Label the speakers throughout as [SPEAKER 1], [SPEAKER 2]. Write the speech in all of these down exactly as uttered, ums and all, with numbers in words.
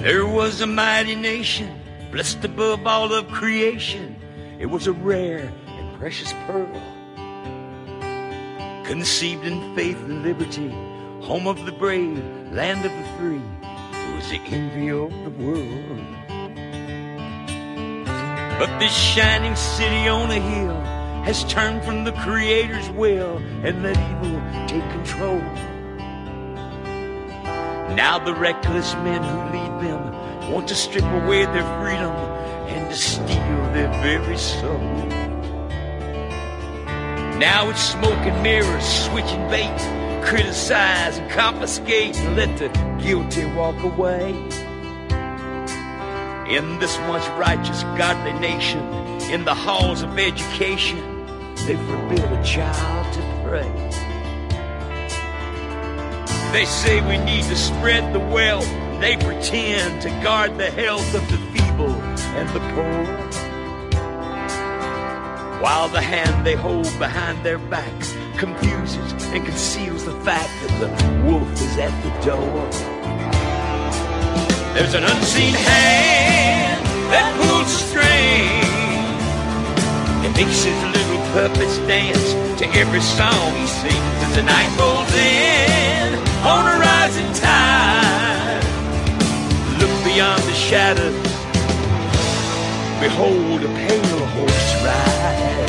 [SPEAKER 1] There was a mighty nation, blessed above all of creation. It was a rare and precious pearl, conceived in faith and liberty, home of the brave, land of the free. It was the envy of the world. But this shining city on a hill has turned from the Creator's will and let evil take control. Now the reckless men who lead them want to strip away their freedom and to steal their very soul. Now it's smoke and mirrors, switching bait, criticize and confiscate and let the guilty walk away. In this once righteous, godly nation, in the halls of education, they forbid a child to pray. They say we need to spread the wealth. They pretend to guard the health of the feeble and the poor, while the hand they hold behind their backs confuses and conceals the fact that the wolf is at the door. There's an unseen hand that pulls a string and makes his little puppets dance to every song he sings as the night rolls in on a rising tide. Look beyond the shadows, behold a pale horse ride.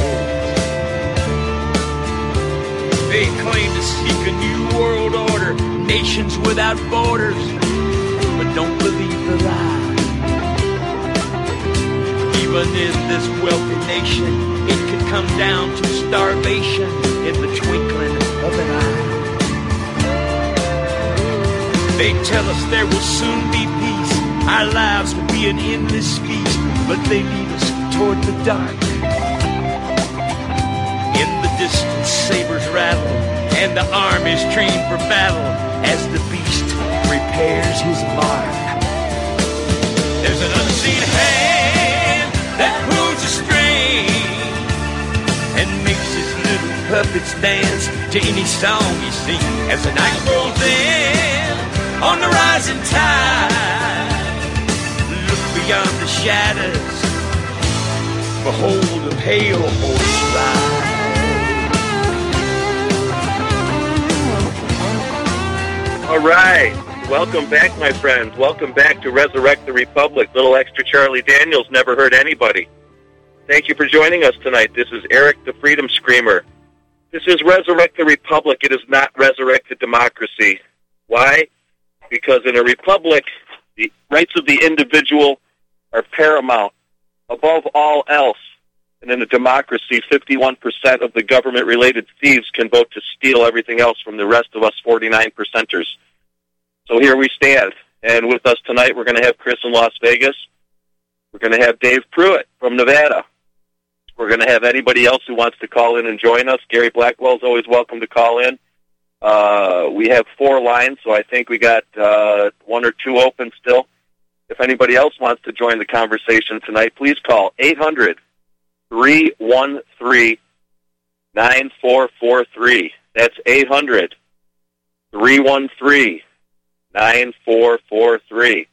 [SPEAKER 1] They claim to seek a new world order, nations without borders, but don't believe the lie. Even in this wealthy nation, it could come down to starvation in the twinkling of an eye. They tell us there will soon be peace, our lives will be an endless feast, but they lead us toward the dark. In the distance sabers rattle, and the armies train for battle as the beast repairs his mark. There's an unseen hand that pulls a string and makes his little puppets dance to any song he sings as the night rolls in on the rising tide. Look beyond the shadows, behold a pale horse ride.
[SPEAKER 2] All right. Welcome back, my friends. Welcome back to Resurrect the Republic. Little extra Charlie Daniels never hurt anybody. Thank you for joining us tonight. This is Eric the Freedom Screamer. This is Resurrect the Republic. It is not Resurrected Democracy. Why? Because in a republic, the rights of the individual are paramount, above all else. And in a democracy, fifty-one percent of the government-related thieves can vote to steal everything else from the rest of us forty-nine percenters. So here we stand. And with us tonight, we're going to have Chris in Las Vegas. We're going to have Dave Pruitt from Nevada. We're going to have anybody else who wants to call in and join us. Gary Blackwell's always welcome to call in. Uh, we have four lines, so I think we got uh, one or two open still. If anybody else wants to join the conversation tonight, please call eight hundred, three one three, nine four four three. That's eight hundred, three one three, nine four four three.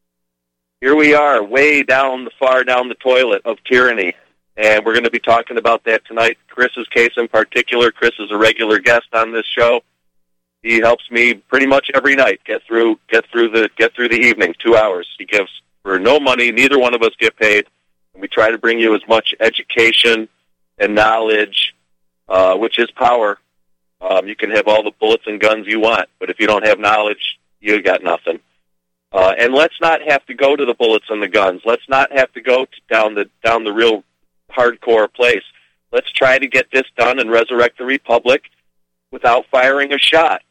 [SPEAKER 2] Here we are, way down the far down the toilet of tyranny, and we're going to be talking about that tonight. Chris's case in particular. Chris is a regular guest on this show. He helps me pretty much every night get through get through the get through the evening, two hours. He gives for no money. Neither one of us get paid. And we try to bring you as much education and knowledge, uh, which is power. Um, you can have all the bullets and guns you want, but if you don't have knowledge, you got nothing. Uh, and let's not have to go to the bullets and the guns. Let's not have to go to down the down the real hardcore place. Let's try to get this done and resurrect the republic without firing a shot.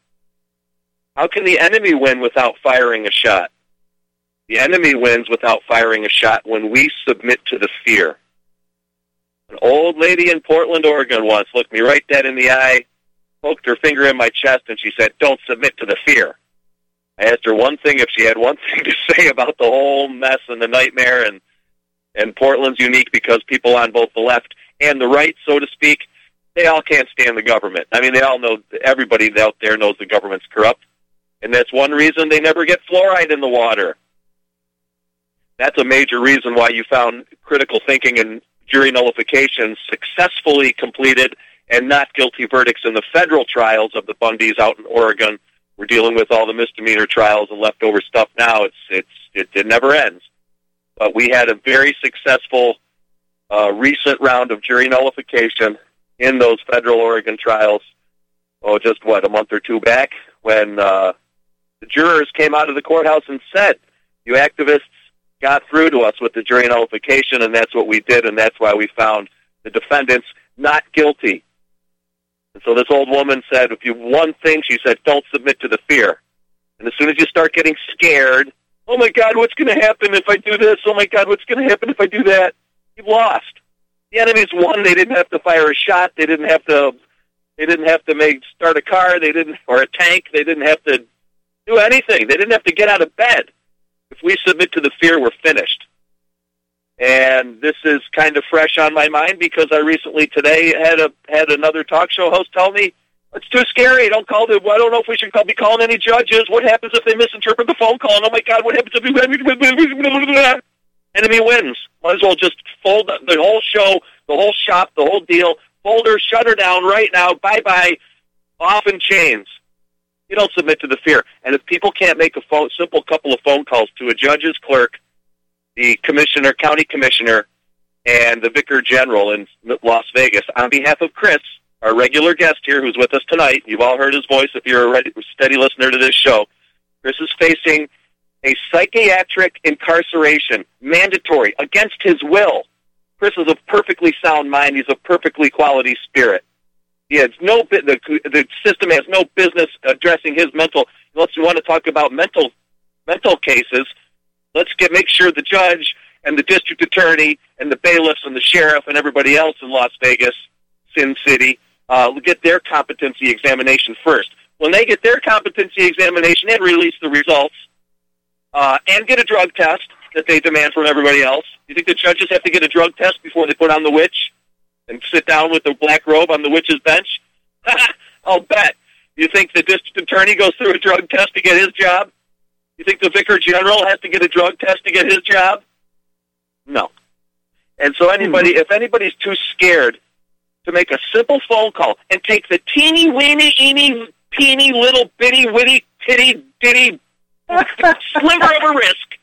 [SPEAKER 2] How can the enemy win without firing a shot? The enemy wins without firing a shot when we submit to the fear. An old lady in Portland, Oregon once looked me right dead in the eye, poked her finger in my chest, and she said, "Don't submit to the fear." I asked her one thing, if she had one thing to say about the whole mess and the nightmare, and, and Portland's unique because people on both the left and the right, so to speak, they all can't stand the government. I mean, they all know, everybody out there knows the government's corrupt. And that's one reason they never get fluoride in the water. That's a major reason why you found critical thinking and jury nullification successfully completed and not guilty verdicts in the federal trials of the Bundys out in Oregon. We're dealing with all the misdemeanor trials and leftover stuff now. It's it's it, it never ends. But we had a very successful uh, recent round of jury nullification in those federal Oregon trials. Oh, just what, a month or two back, when uh, the jurors came out of the courthouse and said, "You activists got through to us with the jury nullification," and that's what we did, and that's why we found the defendants not guilty. And so this old woman said, if you one thing, she said, don't submit to the fear. And as soon as you start getting scared, oh my God, what's going to happen if I do this? Oh my God, what's going to happen if I do that? You've lost. The enemy's won. They didn't have to fire a shot. They didn't have to. They didn't have to make start a car. They didn't, or a tank. They didn't have to do anything. They didn't have to get out of bed. If we submit to the fear, we're finished. And this is kind of fresh on my mind because I recently today had a had another talk show host tell me, it's too scary. Don't call the. I don't know if we should call, be calling any judges. What happens if they misinterpret the phone call? And oh my God, what happens if we enemy wins? Might as well just fold the whole show, the whole shop, the whole deal. Fold her, shut her down right now. Bye bye. Off in chains. You don't submit to the fear. And if people can't make a phone, simple couple of phone calls to a judge's clerk, the commissioner, county commissioner, and the vicar general in Las Vegas, on behalf of Chris, our regular guest here who's with us tonight, you've all heard his voice if you're a steady listener to this show, Chris is facing a psychiatric incarceration, mandatory, against his will. Chris is a perfectly sound mind. He's a perfectly quality spirit. He has no, the, the system has no business addressing his mental, unless you want to talk about mental mental cases. Let's get make sure the judge and the district attorney and the bailiffs and the sheriff and everybody else in Las Vegas, Sin City, uh, get their competency examination first. When they get their competency examination and release the results, uh, and get a drug test that they demand from everybody else, you think the judges have to get a drug test before they put on the witch and sit down with the black robe on the witch's bench? I'll bet. You think the district attorney goes through a drug test to get his job? You think the vicar general has to get a drug test to get his job? No. And so anybody, if anybody's too scared to make a simple phone call and take the teeny weeny, eeny, peeny, little bitty, witty, pitty, ditty sliver of a risk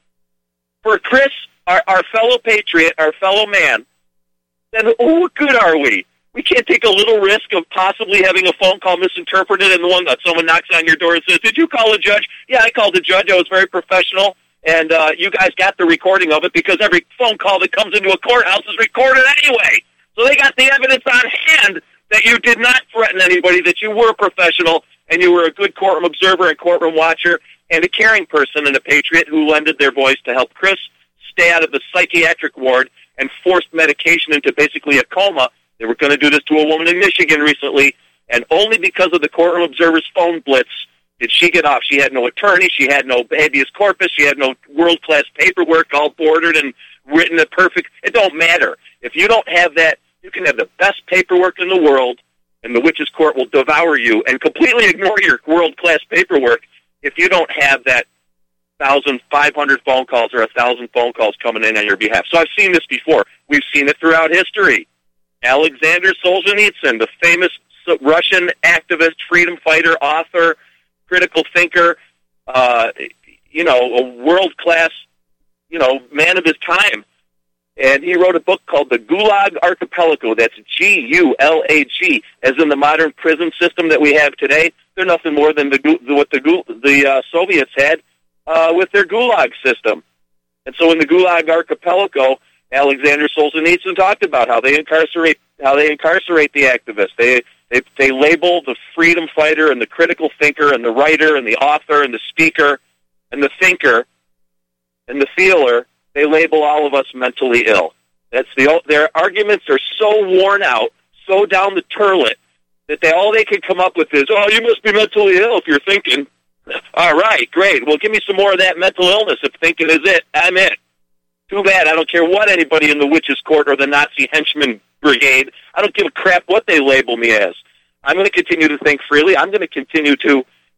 [SPEAKER 2] for Chris, our, our fellow patriot, our fellow man, then oh, what good are we? We can't take a little risk of possibly having a phone call misinterpreted and the one that someone knocks on your door and says, did you call a judge? Yeah, I called a judge. I was very professional. And uh, you guys got the recording of it because every phone call that comes into a courthouse is recorded anyway. So they got the evidence on hand that you did not threaten anybody, that you were a professional and you were a good courtroom observer and courtroom watcher and a caring person and a patriot who lended their voice to help Chris stay out of the psychiatric ward and forced medication into basically a coma. They were going to do this to a woman in Michigan recently, and only because of the courtroom observer's phone blitz did she get off. She had no attorney. She had no habeas corpus. She had no world-class paperwork all bordered and written a perfect. It don't matter. If you don't have that, you can have the best paperwork in the world, and the witch's court will devour you and completely ignore your world-class paperwork if you don't have that one thousand five hundred phone calls or one thousand phone calls coming in on your behalf. So I've seen this before. We've seen it throughout history. Alexander Solzhenitsyn, the famous Russian activist, freedom fighter, author, critical thinker, uh, you know, a world-class, you know, man of his time. And he wrote a book called The Gulag Archipelago. That's G U L A G, as in the modern prison system that we have today. They're nothing more than the, what the, the uh, Soviets had uh, with their Gulag system. And so in the Gulag Archipelago, Alexander Solzhenitsyn talked about how they incarcerate how they incarcerate the activists. They they they label the freedom fighter and the critical thinker and the writer and the author and the speaker and the thinker and the feeler. They label all of us mentally ill. That's the their arguments are so worn out, so down the toilet that they all they can come up with is, oh, you must be mentally ill if you're thinking. All right, great. Well, give me some more of that mental illness if thinking is it. I'm it. Too bad. I don't care what anybody in the witches' court or the Nazi henchman brigade, I don't give a crap what they label me as. I'm going to continue to think freely. I'm going to continue to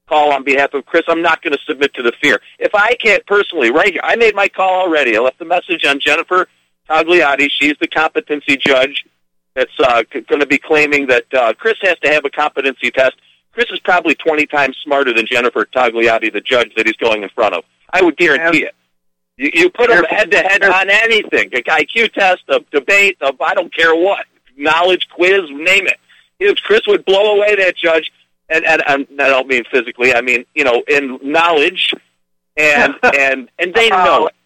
[SPEAKER 2] call on behalf of Chris. I'm not going to submit to the fear. If I can't personally, right here, I made my call already. I left a message on Jennifer Tagliati. She's the competency judge that's uh, c- going to be claiming that uh, Chris has to have a competency test. Chris is probably twenty times smarter than Jennifer Tagliati, the judge that he's going in front of. I would guarantee it. You, you put them head-to-head on anything, a I Q test, a debate, a, I don't care what, knowledge quiz, name it. If Chris would blow away that judge, and, and, and I don't mean physically, I mean, you know, in knowledge, and and, and they know it.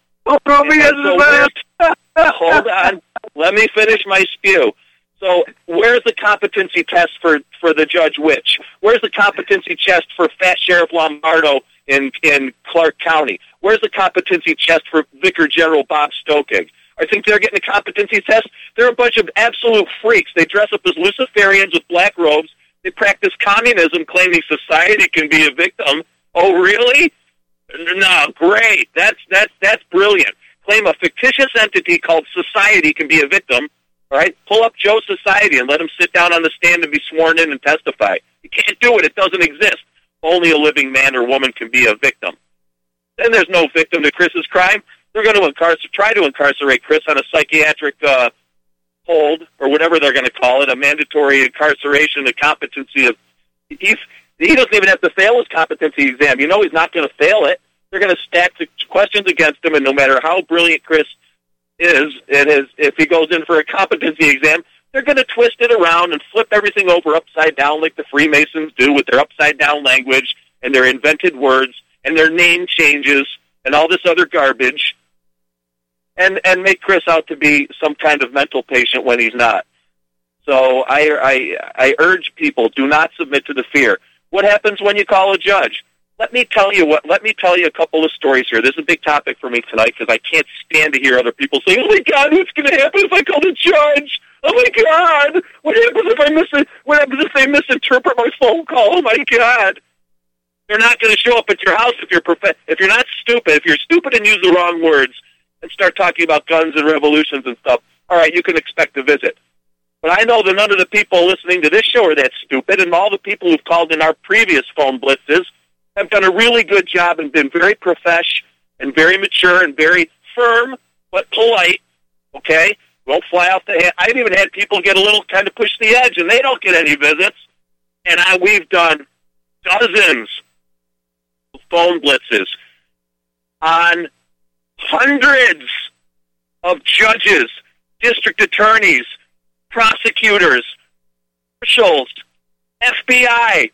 [SPEAKER 2] So hold on. Let me finish my spew. So where's the competency test for, for the Judge Witch? Where's the competency test for Fat Sheriff Lombardo in in Clark County? Where's the competency test for Vicar General Bob Stokig? I think they're getting a competency test. They're a bunch of absolute freaks. They dress up as Luciferians with black robes. They practice communism, claiming society can be a victim. Oh, really? No, great. That's that's that's brilliant. Claim a fictitious entity called society can be a victim. All right, pull up Joe Society and let him sit down on the stand and be sworn in and testify. You can't do it. It doesn't exist. Only a living man or woman can be a victim. Then there's no victim to Chris's crime. They're going to incarcerate, try to incarcerate Chris on a psychiatric uh, hold or whatever they're going to call it, a mandatory incarceration, a competency of. He's he doesn't even have to fail his competency exam. You know he's not going to fail it. They're going to stack the questions against him, and no matter how brilliant Chris is, it is if he goes in for a competency exam, they're going to twist it around and flip everything over upside down like the Freemasons do with their upside-down language and their invented words and their name changes and all this other garbage, and and make Chris out to be some kind of mental patient when he's not. So I, I, I urge people, do not submit to the fear. What happens when you call a judge? Let me tell you what. Let me tell you a couple of stories here. This is a big topic for me tonight because I can't stand to hear other people say, "Oh my God, what's going to happen if I call the judge? Oh my God, what happens if I mis- What happens if they misinterpret my phone call? Oh my God." They're not going to show up at your house if you're prof- if you're not stupid. If you're stupid and use the wrong words and start talking about guns and revolutions and stuff, all right, you can expect a visit. But I know that none of the people listening to this show are that stupid, and all the people who've called in our previous phone blitzes have done a really good job and been very profesh and very mature and very firm but polite, okay? Won't fly off the hand. I've even had people get a little kind of push the edge, and they don't get any visits. And I, we've done dozens of phone blitzes on hundreds of judges, district attorneys, prosecutors, officials, F B I,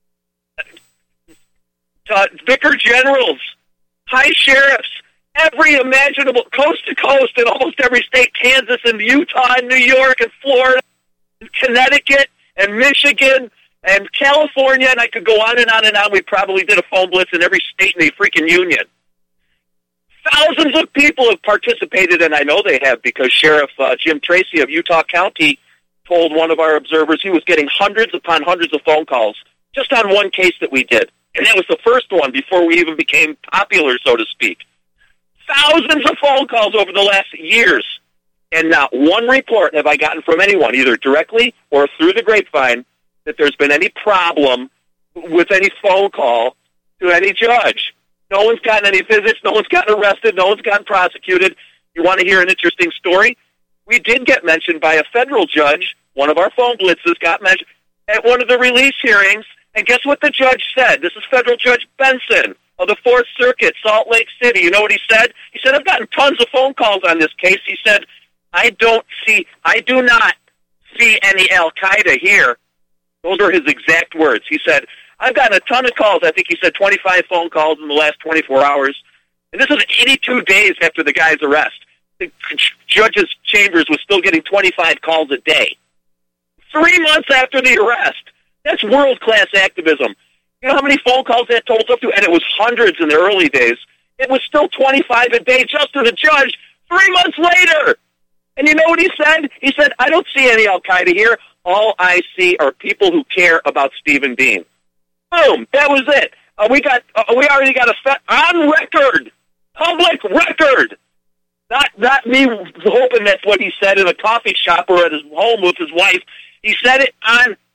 [SPEAKER 2] Uh, vicar generals, high sheriffs, every imaginable, coast to coast in almost every state, Kansas and Utah and New York and Florida and Connecticut and Michigan and California, and I could go on and on and on. We probably did a phone blitz in every state in the freaking union. Thousands of people have participated, and I know they have because Sheriff uh, Jim Tracy of Utah County told one of our observers he was getting hundreds upon hundreds of phone calls just on one case that we did. And that was the first one before we even became popular, so to speak. Thousands of phone calls over the last years. And not one report have I gotten from anyone, either directly or through the grapevine, that there's been any problem with any phone call to any judge. No one's gotten any visits. No one's gotten arrested. No one's gotten prosecuted. You want to hear an interesting story? We did get mentioned by a federal judge. One of our phone blitzes got mentioned at one of the release hearings. And guess what the judge said? This is Federal Judge Benson of the Fourth Circuit, Salt Lake City. You know what he said? He said, I've gotten tons of phone calls on this case. He said, I don't see, I do not see any Al-Qaeda here. Those are his exact words. He said, I've gotten a ton of calls. I think he said twenty-five phone calls in the last twenty-four hours. And this is eighty-two days after the guy's arrest. The judge's chambers was still getting twenty-five calls a day. Three months after the arrest. That's world-class activism. You know how many phone calls that totals up to? And it was hundreds in the early days. It was still twenty-five a day just to the judge three months later. And you know what he said? He said, I don't see any Al-Qaeda here. All I see are people who care about Stephen Dean. Boom. That was it. Uh, we got. Uh, we already got a fe- on record, public record. Not, not me hoping that's what he said in a coffee shop or at his home with his wife. He said it on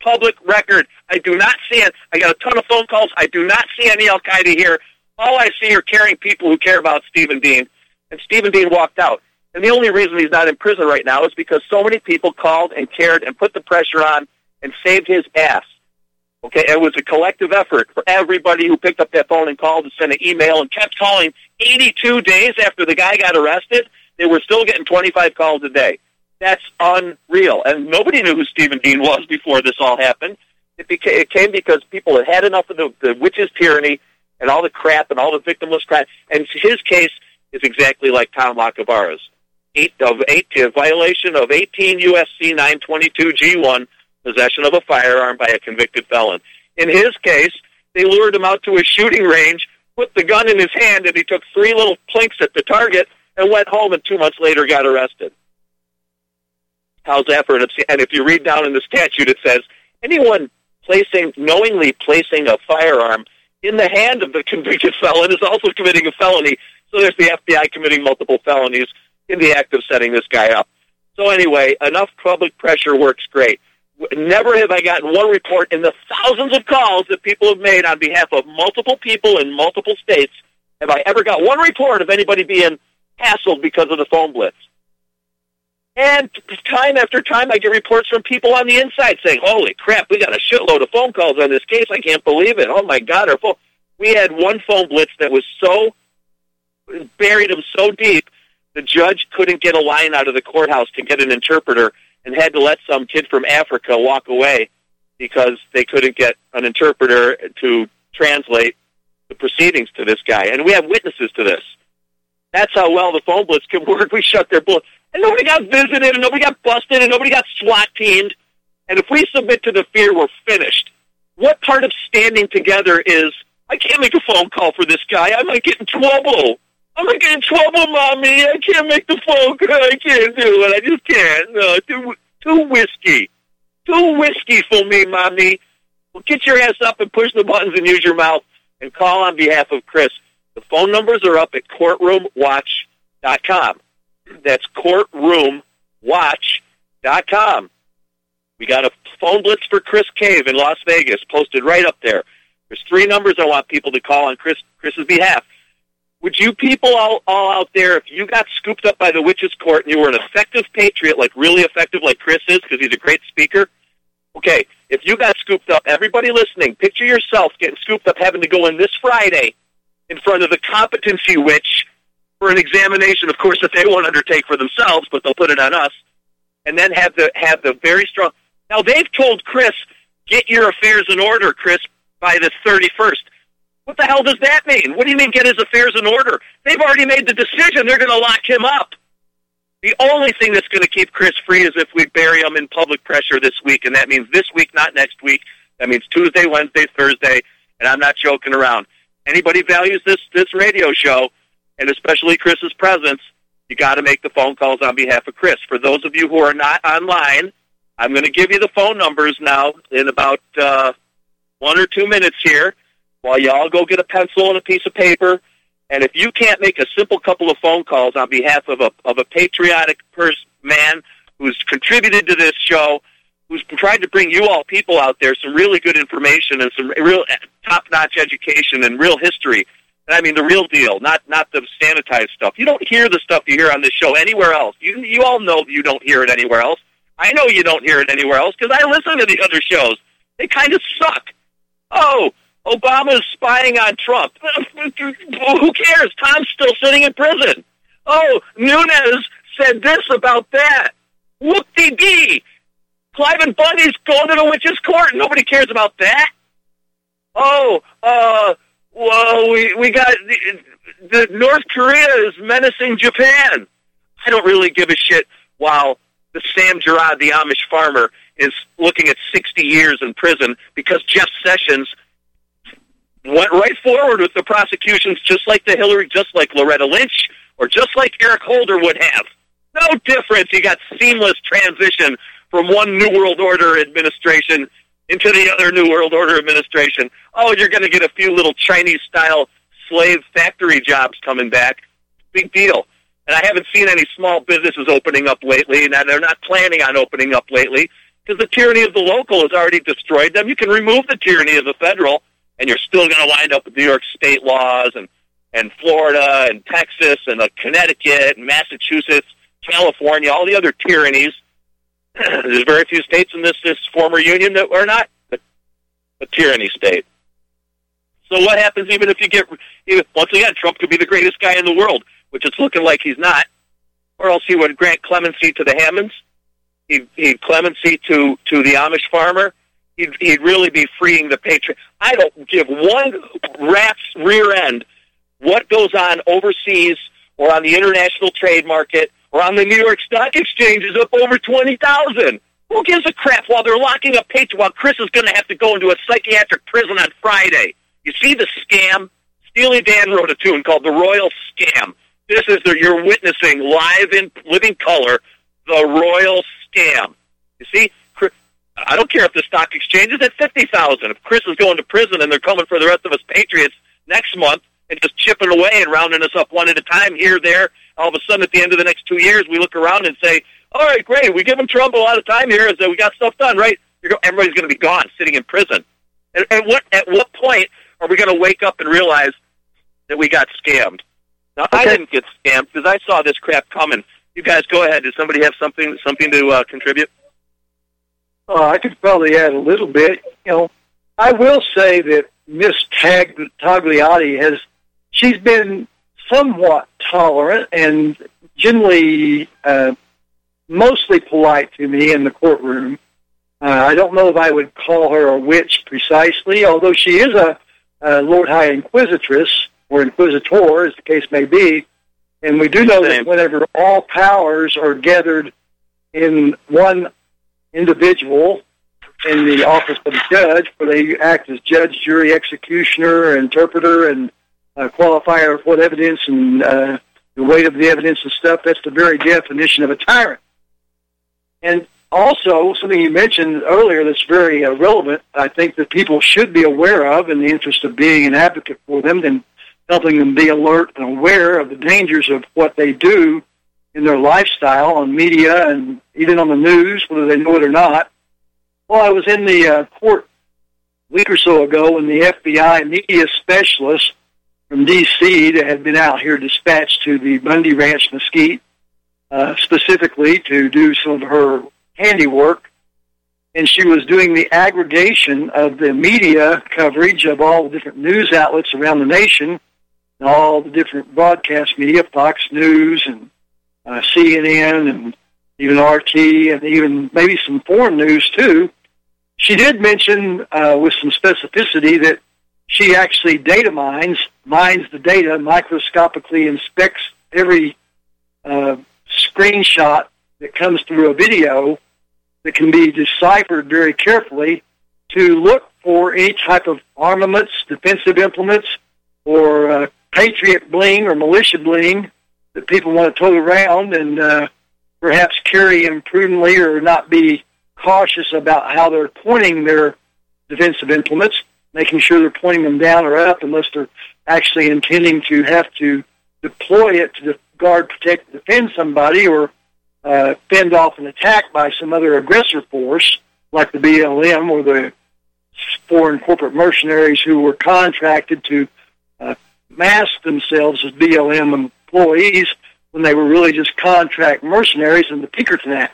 [SPEAKER 2] public record. I do not see it. I got a ton of phone calls. I do not see any Al-Qaeda here. All I see are caring people who care about Stephen Dean. And Stephen Dean walked out. And the only reason he's not in prison right now is because so many people called and cared and put the pressure on and saved his ass. Okay, it was a collective effort for everybody who picked up that phone and called and sent an email and kept calling. eighty-two days after the guy got arrested, they were still getting twenty-five calls a day. That's unreal. And nobody knew who Stephen Dean was before this all happened. It, became, it came because people had had enough of the, the witches' tyranny and all the crap and all the victimless crap. And his case is exactly like Tom Lacavara's. Eight of eight, a violation of eighteen U S C nine twenty-two G one, possession of a firearm by a convicted felon. In his case, they lured him out to a shooting range, put the gun in his hand, and he took three little plinks at the target and went home, and two months later got arrested. How's that for an obscene? And if you read down in the statute, it says, anyone placing, knowingly placing a firearm in the hand of the convicted felon is also committing a felony. So there's the F B I committing multiple felonies in the act of setting this guy up. So anyway, enough public pressure works great. Never have I gotten one report in the thousands of calls that people have made on behalf of multiple people in multiple states. Have I ever got one report of anybody being hassled because of the phone blitz? And time after time, I get reports from people on the inside saying, holy crap, we got a shitload of phone calls on this case. I can't believe it. Oh, my God. Our phone. We had one phone blitz that was so, buried him so deep, the judge couldn't get a line out of the courthouse to get an interpreter and had to let some kid from Africa walk away because they couldn't get an interpreter to translate the proceedings to this guy. And we have witnesses to this. That's how well the phone blitz can work. We shut their bullets. And nobody got visited, and nobody got busted, and nobody got SWAT teamed. And if we submit to the fear, we're finished. What part of standing together is, I can't make a phone call for this guy. I might get in trouble. I might get in trouble, Mommy. I can't make the phone call. I can't do it. I just can't. No, too, too whiskey. Too whiskey for me, Mommy. Well, get your ass up and push the buttons and use your mouth and call on behalf of Chris. The phone numbers are up at courtroom watch dot com. That's courtroom watch dot com. We got a phone blitz for Chris Cave in Las Vegas posted right up there. There's three numbers I want people to call on Chris Chris's behalf. Would you people all, all out there, if you got scooped up by the witches' court and you were an effective patriot, like really effective like Chris is because he's a great speaker, okay, if you got scooped up, everybody listening, picture yourself getting scooped up having to go in this Friday in front of the competency witch for an examination, of course, that they won't undertake for themselves, but they'll put it on us, and then have the have the very strong... Now, they've told Chris, get your affairs in order, Chris, by the thirty-first. What the hell does that mean? What do you mean get his affairs in order? They've already made the decision. They're going to lock him up. The only thing that's going to keep Chris free is if we bury him in public pressure this week, and that means this week, not next week. That means Tuesday, Wednesday, Thursday, and I'm not joking around. Anybody values this this radio show, and especially Chris's presence, you got to make the phone calls on behalf of Chris. For those of you who are not online, I'm going to give you the phone numbers now in about uh, one or two minutes here while you all go get a pencil and a piece of paper. And if you can't make a simple couple of phone calls on behalf of a of a patriotic person, man who's contributed to this show, who's tried to bring you all people out there some really good information and some real top-notch education and real history. I mean, the real deal, not not the sanitized stuff. You don't hear the stuff you hear on this show anywhere else. You you all know you don't hear it anywhere else. I know you don't hear it anywhere else because I listen to the other shows. They kind of suck. Oh, Obama's spying on Trump. Who cares? Tom's still sitting in prison. Oh, Nunes said this about that. Whoop-de-dee. Cliven Bundy's going to the witches' court. Nobody cares about that. Oh, uh... Well, we we got the, the North Korea is menacing Japan. I don't really give a shit while the Sam Gerard, the Amish farmer, is looking at sixty years in prison because Jeff Sessions went right forward with the prosecutions just like the Hillary, just like Loretta Lynch, or just like Eric Holder would have. No difference. You got seamless transition from one New World Order administration into the other New World Order administration. Oh, you're going to get a few little Chinese-style slave factory jobs coming back. Big deal. And I haven't seen any small businesses opening up lately, and they're not planning on opening up lately. because the tyranny of the local has already destroyed them. You can remove the tyranny of the federal, and you're still going to wind up with New York state laws and, and Florida and Texas and uh, Connecticut and Massachusetts, California, all the other tyrannies. There's very few states in this, this former union that are not a, a tyranny state. So what happens even if you get, once again, Trump could be the greatest guy in the world, which it's looking like he's not, or else he would grant clemency to the Hammonds, he'd, he'd clemency to, to the Amish farmer, he'd, he'd really be freeing the patriot. I don't give one rat's rear end what goes on overseas or on the international trade market or on the New York Stock Exchange is up over twenty thousand. Who gives a crap while they're locking up patriots, while Chris is going to have to go into a psychiatric prison on Friday? You see the scam? Steely Dan wrote a tune called The Royal Scam. This is the, you're witnessing live in living color the Royal Scam. You see, I don't care if the stock exchange is at fifty thousand. If Chris is going to prison and they're coming for the rest of us patriots next month and just chipping away and rounding us up one at a time here, there, all of a sudden at the end of the next two years, we look around and say, all right, great, we give him Trump a lot of time here, so we got stuff done, right? You're go- everybody's going to be gone, sitting in prison. And, and what at what point are we going to wake up and realize that we got scammed? Now, okay. I didn't get scammed because I saw this crap coming. You guys go ahead. Does somebody have something something to uh, contribute?
[SPEAKER 3] Uh, I could probably add a little bit. You know, I will say that Miss Tag- Tagliati has, she's been somewhat tolerant and generally uh, mostly polite to me in the courtroom. Uh, I don't know if I would call her a witch precisely, although she is a, a Lord High Inquisitress, or Inquisitor, as the case may be. And we do know that whenever all powers are gathered in one individual in the office of the judge, where they act as judge, jury, executioner, interpreter, and uh, qualifier of what evidence and uh, the weight of the evidence and stuff, that's the very definition of a tyrant. And also, something you mentioned earlier that's very uh, relevant, I think that people should be aware of in the interest of being an advocate for them and helping them be alert and aware of the dangers of what they do in their lifestyle on media and even on the news, whether they know it or not. Well, I was in the uh, court a week or so ago when the F B I media specialist from D C that had been out here dispatched to the Bundy Ranch Mesquite, uh, specifically to do some of her handiwork, and she was doing the aggregation of the media coverage of all the different news outlets around the nation, and all the different broadcast media, Fox News and uh, C N N and even R T and even maybe some foreign news too. She did mention uh, with some specificity that she actually data mines, mines the data, microscopically inspects every uh, screenshot that comes through a video that can be deciphered very carefully to look for any type of armaments, defensive implements, or uh, patriot bling or militia bling that people want to tote around and uh, perhaps carry imprudently or not be cautious about how they're pointing their defensive implements, making sure they're pointing them down or up unless they're actually intending to have to deploy it to guard, protect, defend somebody or uh, fend off an attack by some other aggressor force like the B L M or the foreign corporate mercenaries who were contracted to uh, mask themselves as B L M employees when they were really just contract mercenaries in the Pinkerton Act.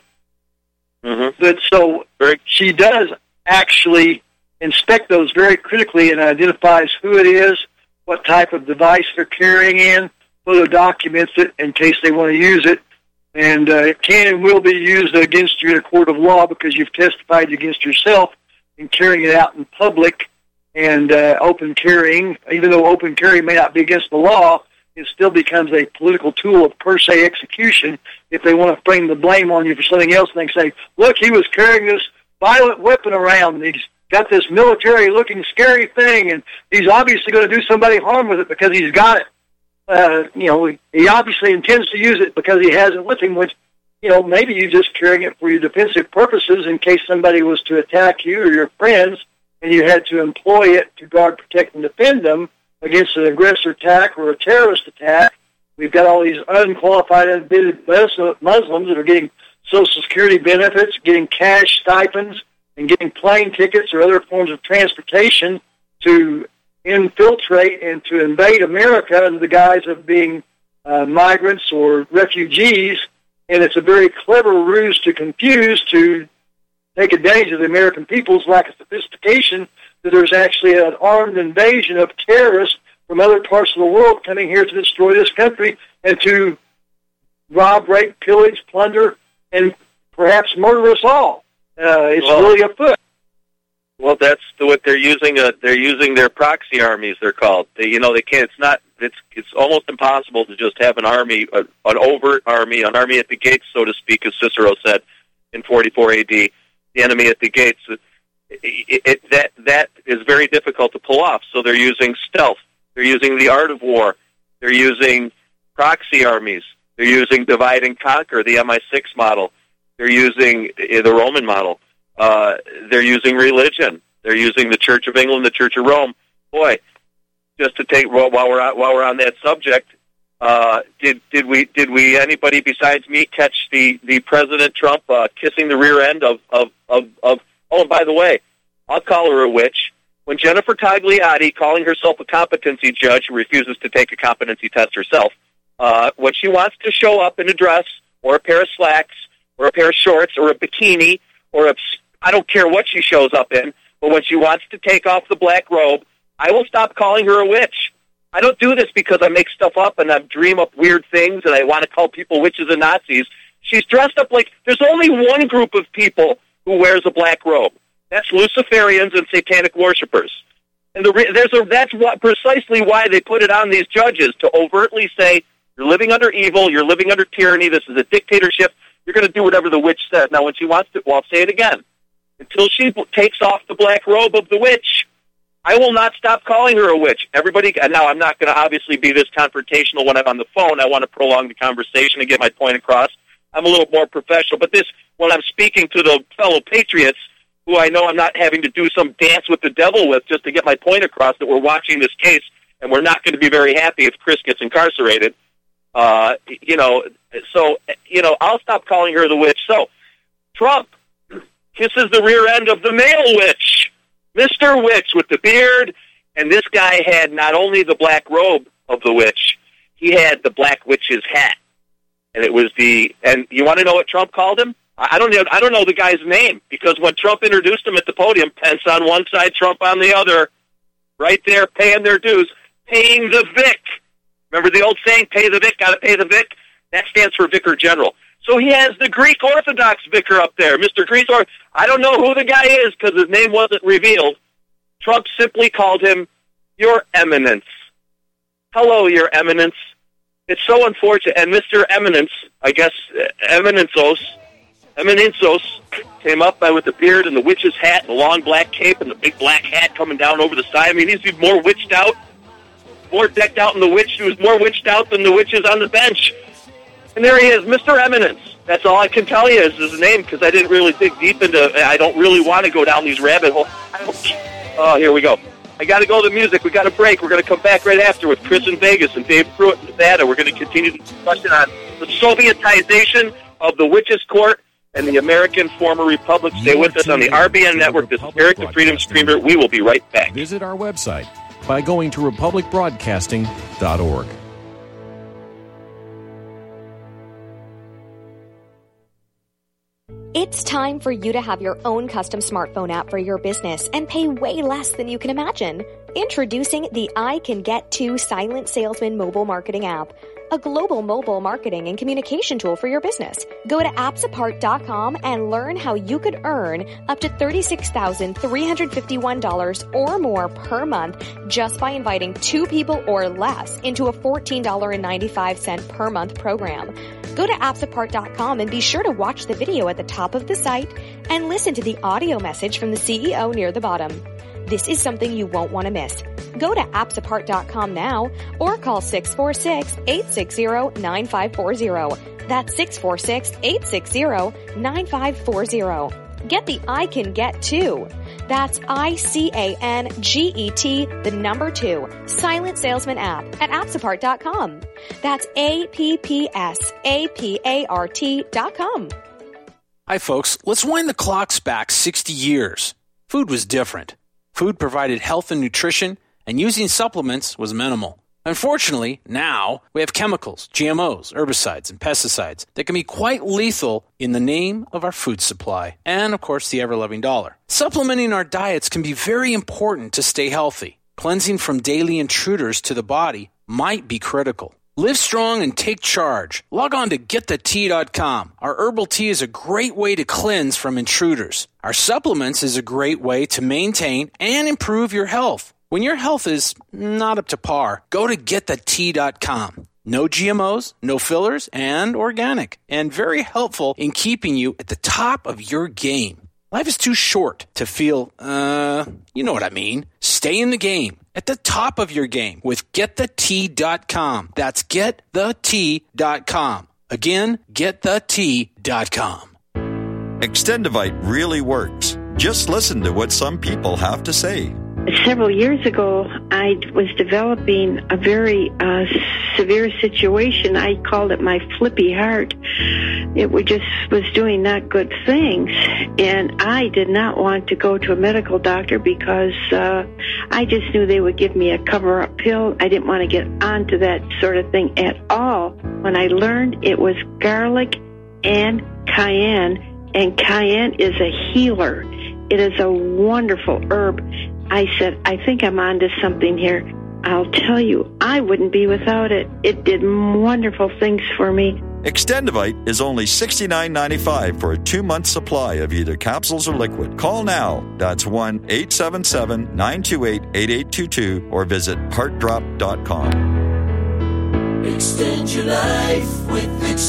[SPEAKER 3] Mm-hmm. But so she does actually inspect those very critically and identifies who it is, what type of device they're carrying in, photo documents it in case they want to use it, and uh, it can and will be used against you in a court of law because you've testified against yourself in carrying it out in public and uh, open carrying. Even though open carry may not be against the law, it still becomes a political tool of per se execution if they want to frame the blame on you for something else. And they say, look, he was carrying this violent weapon around, and he's got this military-looking scary thing, and he's obviously going to do somebody harm with it because he's got it. Uh, you know, he obviously intends to use it because he has it with him, which, you know, maybe you're just carrying it for your defensive purposes in case somebody was to attack you or your friends, and you had to employ it to guard, protect, and defend them against an aggressor attack or a terrorist attack. We've got all these unqualified, unvetted Muslims that are getting Social Security benefits, getting cash stipends, and getting plane tickets or other forms of transportation to infiltrate and to invade America under the guise of being uh, migrants or refugees. And it's a very clever ruse to confuse, to take advantage of the American people's lack of sophistication, that there's actually an armed invasion of terrorists from other parts of the world coming here to destroy this country and to rob, rape, pillage, plunder, and perhaps murder us all. Uh, it's
[SPEAKER 2] well,
[SPEAKER 3] really afoot.
[SPEAKER 2] Well, that's the, what they're using. Uh, they're using their proxy armies. They're called. They, you know, they can't. It's not. It's it's almost impossible to just have an army, a, an overt army, an army at the gates, so to speak, as Cicero said in forty-four A D. The enemy at the gates. It, it, it, that that is very difficult to pull off. So they're using stealth. They're using the art of war. They're using proxy armies. They're using divide and conquer, the M I six model. They're using the Roman model. Uh, they're using religion. They're using the Church of England, the Church of Rome. Boy, just to take while we're on, while we're on that subject, uh, did did we did we anybody besides me catch the, the President Trump uh, kissing the rear end of, of, of, of oh, and by the way, I'll call her a witch. When Jennifer Tagliati, calling herself a competency judge who refuses to take a competency test herself, uh, when she wants to show up in a dress or a pair of slacks or a pair of shorts or a bikini or a, I don't care what she shows up in, but when she wants to take off the black robe, I will stop calling her a witch. I don't do this because I make stuff up and I dream up weird things and I want to call people witches and Nazis. She's dressed up like, there's only one group of people who wears a black robe. That's Luciferians and satanic worshipers. And the re- there's a, that's what, precisely why they put it on these judges, to overtly say, you're living under evil, you're living under tyranny, this is a dictatorship, you're going to do whatever the witch says. Now, when she wants to, well, I'll say it again. Until she takes off the black robe of the witch, I will not stop calling her a witch. Everybody, and now I'm not going to obviously be this confrontational when I'm on the phone. I want to prolong the conversation and get my point across. I'm a little more professional. But this, when I'm speaking to the fellow patriots, who I know I'm not having to do some dance with the devil with just to get my point across, that we're watching this case and we're not going to be very happy if Chris gets incarcerated. Uh, you know, so, you know, I'll stop calling her the witch. So, Trump kisses the rear end of the male witch, Mister Witch with the beard, and this guy had not only the black robe of the witch, he had the black witch's hat. And it was the, and you want to know what Trump called him? I don't know, I don't know the guy's name, because when Trump introduced him at the podium, Pence on one side, Trump on the other, right there, paying their dues, paying the Vic. Remember the old saying, pay the Vic, gotta pay the Vic? That stands for Vicar General. So he has the Greek Orthodox vicar up there, Mister Greek Orthodox. I don't know who the guy is because his name wasn't revealed. Trump simply called him, Your Eminence. Hello, Your Eminence. It's so unfortunate. And Mister Eminence, I guess, Eminenzos, Eminenzos came up by with the beard and the witch's hat and the long black cape and the big black hat coming down over the side. I mean, he's even more witched out, more decked out than the witch. He was more witched out than the witches on the bench. And there he is, Mister Eminence. That's all I can tell you is his name, because I didn't really dig deep into, I don't really want to go down these rabbit holes. Oh, here we go. I got to go to the music. We got a break. We're going to come back right after with Chris in Vegas and Dave Pruitt in Nevada. We're going to continue the discussion on the Sovietization of the Witches' Court and the American former republic. Stay with us on the R B N Network. This is Eric the Freedom Screamer. We will be right back.
[SPEAKER 4] Visit our website by going to republic broadcasting dot org.
[SPEAKER 5] It's time for you to have your own custom smartphone app for your business and pay way less than you can imagine. Introducing the I Can Get To Silent Salesman mobile marketing app, a global mobile marketing and communication tool for your business. Go to apps apart dot com and learn how you could earn up to thirty-six thousand three hundred fifty-one dollars or more per month just by inviting two people or less into a fourteen dollars and ninety-five cents per month program. Go to apps apart dot com and be sure to watch the video at the top of the site and listen to the audio message from the C E O near the bottom. This is something you won't want to miss. Go to apps apart dot com now or call six four six, eight six zero, nine five four zero. That's six four six, eight six zero, nine five four zero. Get the I Can Get To. That's I C A N G E T, the number two, Silent Salesman app at apps apart dot com. That's A P P S A P A R T dot com.
[SPEAKER 6] Hi, folks. Let's wind the clocks back sixty years. Food was different. Food provided health and nutrition, and using supplements was minimal. Unfortunately, now we have chemicals, G M Os, herbicides, and pesticides that can be quite lethal in the name of our food supply and, of course, the ever-loving dollar. Supplementing our diets can be very important to stay healthy. Cleansing from daily intruders to the body might be critical. Live strong and take charge. Log on to get the tea dot com. Our herbal tea is a great way to cleanse from intruders. Our supplements is a great way to maintain and improve your health. When your health is not up to par, go to get the tea dot com. No G M Os, no fillers, and organic. And very helpful in keeping you at the top of your game. Life is too short to feel, uh, you know what I mean. Stay in the game, at the top of your game with get the tea dot com. That's get the tea dot com. Again, get the tea dot com.
[SPEAKER 7] Extendivite really works. Just listen to what some people have to say.
[SPEAKER 8] Several years ago, I was developing a very uh, severe situation. I called it my flippy heart. It was just was doing not good things, and I did not want to go to a medical doctor because uh, I just knew they would give me a cover-up pill. I didn't want to get onto that sort of thing at all. When I learned it was garlic and cayenne, and cayenne is a healer. It is a wonderful herb. I said, I think I'm onto something here. I'll tell you, I wouldn't be without it. It did wonderful things for me.
[SPEAKER 7] Extendivite is only sixty-nine ninety-five for a two-month supply of either capsules or liquid. Call now. That's one eight seven seven, nine two eight, eight eight two two or visit heart drop dot com.
[SPEAKER 9] Extend your life with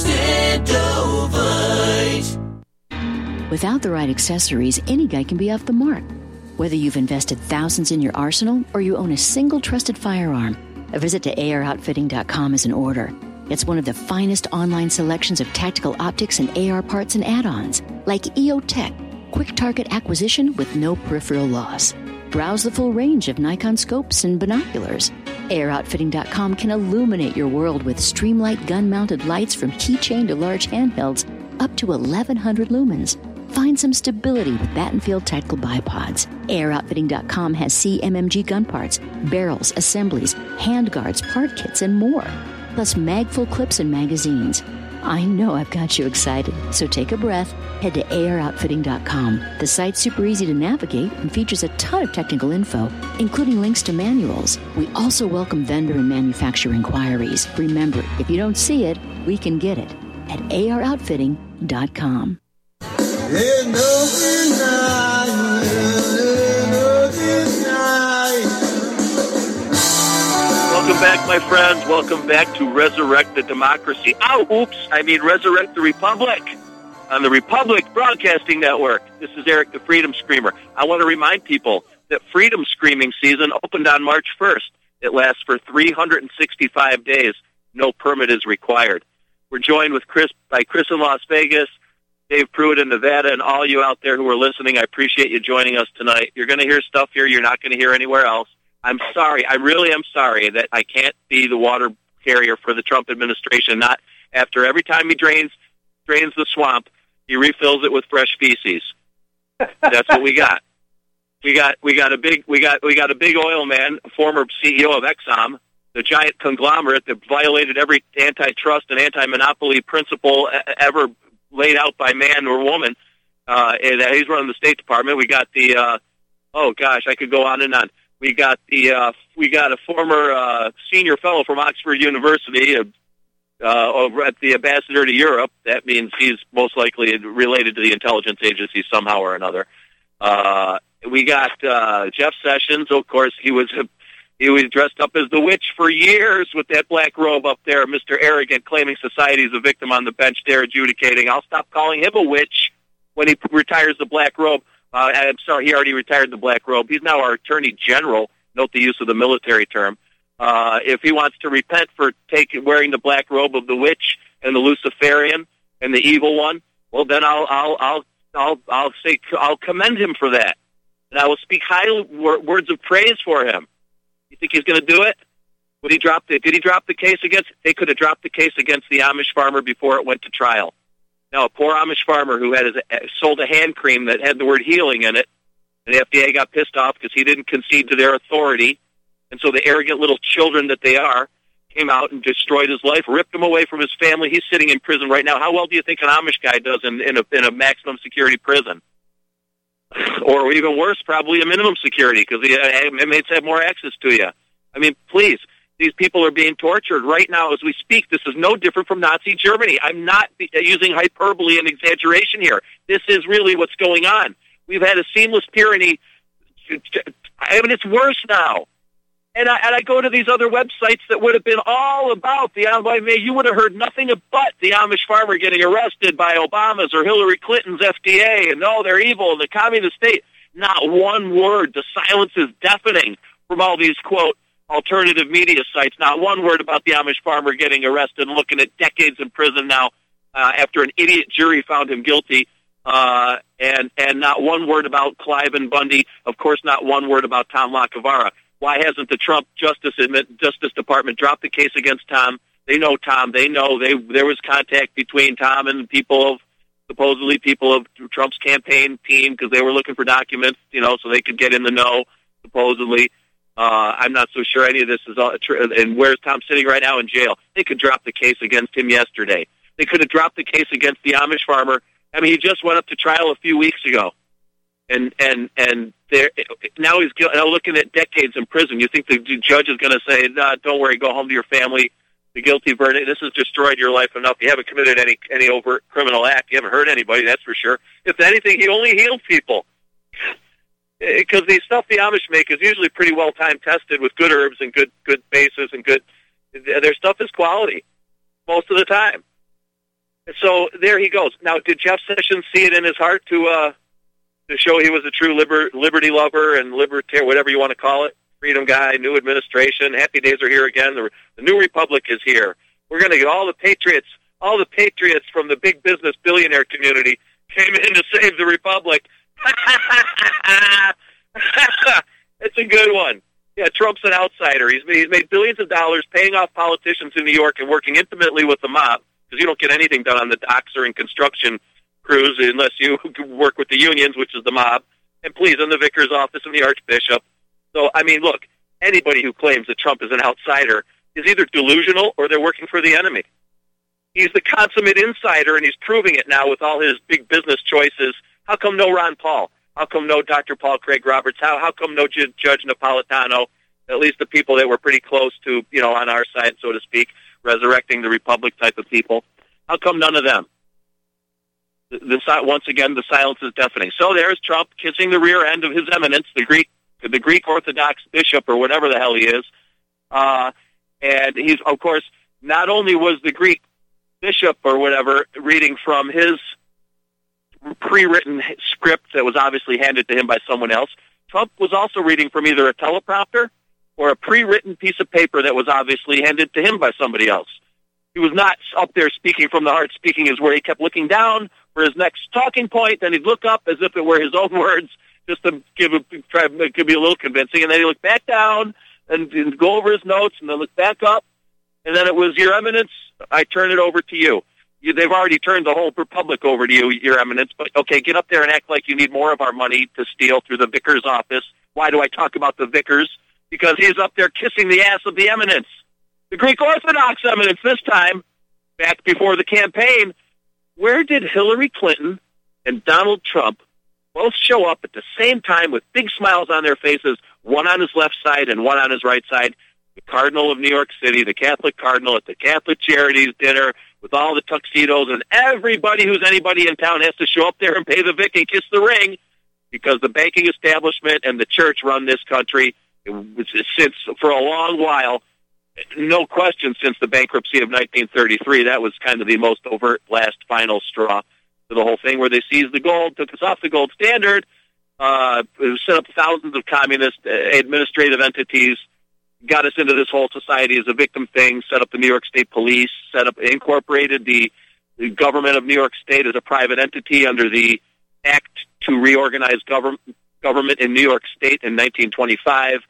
[SPEAKER 9] Extendovite.
[SPEAKER 10] Without the right accessories, any guy can be off the mark. Whether you've invested thousands in your arsenal or you own a single trusted firearm, a visit to A R outfitting dot com is in order. It's one of the finest online selections of tactical optics and A R parts and add-ons, like E O Tech, quick target acquisition with no peripheral loss. Browse the full range of Nikon scopes and binoculars. A R outfitting dot com can illuminate your world with Streamlight gun-mounted lights from keychain to large handhelds up to eleven hundred lumens. Find some stability with Battenfield Tactical Bipods. A R outfitting dot com has C M M G gun parts, barrels, assemblies, handguards, part kits, and more. Plus mag-full clips and magazines. I know I've got you excited, so take a breath. Head to A R outfitting dot com. The site's super easy to navigate and features a ton of technical info, including links to manuals. We also welcome vendor and manufacturer inquiries. Remember, if you don't see it, we can get it at A R outfitting dot com.
[SPEAKER 2] Welcome back, my friends. Welcome back to Resurrect the Democracy. Oh, oops. I mean Resurrect the Republic on the Republic Broadcasting Network. This is Eric the Freedom Screamer. I want to remind people that Freedom Screaming season opened on March first. It lasts for three hundred sixty-five days. No permit is required. We're joined with Chris by Chris in Las Vegas, Dave Pruitt in Nevada, and all you out there who are listening. I appreciate you joining us tonight. You're going to hear stuff here you're not going to hear anywhere else. I'm sorry. I really am sorry that I can't be the water carrier for the Trump administration. Not after every time he drains drains the swamp, he refills it with fresh feces. That's what we got. We got we got a big we got we got a big oil man, a former C E O of Exxon, the giant conglomerate that violated every antitrust and anti-monopoly principle ever laid out by man or woman. Uh, and he's running the State Department. We got the uh, oh gosh, I could go on and on. We got the uh, we got a former uh, senior fellow from Oxford University, uh, uh, over at the ambassador to Europe. That means he's most likely related to the intelligence agency somehow or another. Uh, we got uh, Jeff Sessions. Of course, he was he was dressed up as the witch for years with that black robe up there, Mister Arrogant, claiming society is a victim on the bench there adjudicating. I'll stop calling him a witch when he retires the black robe. Uh, I'm sorry, he already retired the black robe. He's now our Attorney General. Note the use of the military term. Uh, if he wants to repent for taking wearing the black robe of the witch and the Luciferian and the evil one, well, then I'll I'll I'll I'll I'll say I'll commend him for that, and I will speak high words of praise for him. You think he's going to do it? Would he drop the? Did he drop the case against? They could have dropped the case against the Amish farmer before it went to trial. Now, a poor Amish farmer who had his, sold a hand cream that had the word healing in it, and the F D A got pissed off because he didn't concede to their authority, and so the arrogant little children that they are came out and destroyed his life, ripped him away from his family. He's sitting in prison right now. How well do you think an Amish guy does in, in, a, in a maximum security prison? Or even worse, probably a minimum security, because the uh, inmates have more access to you. I mean, please, these people are being tortured right now as we speak. This is no different from Nazi Germany. I'm not using hyperbole and exaggeration here. This is really what's going on. We've had a seamless tyranny. I mean, it's worse now. And I, and I go to these other websites that would have been all about the Amish. You would have heard nothing but the Amish farmer getting arrested by Obama's or Hillary Clinton's F D A, and no, they're evil, and the communist state. Not one word. The silence is deafening from all these, quote, alternative media sites. Not one word about the Amish farmer getting arrested and looking at decades in prison now uh, after an idiot jury found him guilty. Uh, and, and not one word about Clive and Bundy. Of course, not one word about Tom LaCavara. Why hasn't the Trump Justice Justice Department dropped the case against Tom? They know Tom. They know they there was contact between Tom and people of, supposedly people of Trump's campaign team, because they were looking for documents, you know, so they could get in the know, supposedly. Uh, I'm not so sure any of this is all true. And where's Tom sitting right now? In jail. They could drop the case against him yesterday. They could have dropped the case against the Amish farmer. I mean, he just went up to trial a few weeks ago. And and and there now he's now looking at decades in prison. You think the judge is going to say, nah, don't worry, go home to your family, the guilty verdict, this has destroyed your life enough. You haven't committed any any overt criminal act. You haven't hurt anybody, that's for sure. If anything, he only healed people. Because the stuff the Amish make is usually pretty well time tested with good herbs and good good bases and good. Their stuff is quality most of the time. So there he goes. Now, did Jeff Sessions see it in his heart to uh, to show he was a true liber- liberty lover and libertarian, whatever you want to call it, freedom guy, new administration, happy days are here again, the, the new republic is here. We're going to get all the patriots, all the patriots from the big business billionaire community came in to save the republic. It's a good one. Yeah, Trump's an outsider. He's made, he's made billions of dollars paying off politicians in New York and working intimately with the mob, because you don't get anything done on the docks or in construction crews unless you work with the unions, which is the mob, and please, in the vicar's office and the archbishop. So, I mean, look, anybody who claims that Trump is an outsider is either delusional or they're working for the enemy. He's the consummate insider, and he's proving it now with all his big business choices. How come no Ron Paul? How come no Doctor Paul Craig Roberts? How how come no J- Judge Napolitano? At least the people that were pretty close to, you know, on our side, so to speak, resurrecting the republic type of people. How come none of them? The, the, once again, the silence is deafening. So there's Trump kissing the rear end of his eminence, the Greek, the Greek Orthodox bishop or whatever the hell he is. Uh, and he's, of course, not only was the Greek bishop or whatever reading from his pre-written script that was obviously handed to him by someone else, Trump was also reading from either a teleprompter or a pre-written piece of paper that was obviously handed to him by somebody else. He was not up there speaking from the heart. Speaking his word. He kept looking down for his next talking point, then he'd look up as if it were his own words, just to give a, try to make it be a little convincing, and then he'd look back down and, and go over his notes, and then look back up, and then it was, Your Eminence, I turn it over to you. you. They've already turned the whole republic over to you, Your Eminence, but okay, get up there and act like you need more of our money to steal through the vicar's office. Why do I talk about the vicars? Because he's up there kissing the ass of the eminence. The Greek Orthodox eminence this time, back before the campaign. Where did Hillary Clinton and Donald Trump both show up at the same time with big smiles on their faces, one on his left side and one on his right side? The Cardinal of New York City, the Catholic Cardinal at the Catholic Charities dinner with all the tuxedos, and everybody who's anybody in town has to show up there and pay the vic and kiss the ring, because the banking establishment and the church run this country since for a long while. No question, since the bankruptcy of nineteen thirty-three, that was kind of the most overt last final straw to the whole thing, where they seized the gold, took us off the gold standard, uh, set up thousands of communist uh, administrative entities, got us into this whole society as a victim thing, set up the New York State Police, set up, incorporated the, the government of New York State as a private entity under the Act to Reorganize Government Government in New York State in nineteen twenty-five.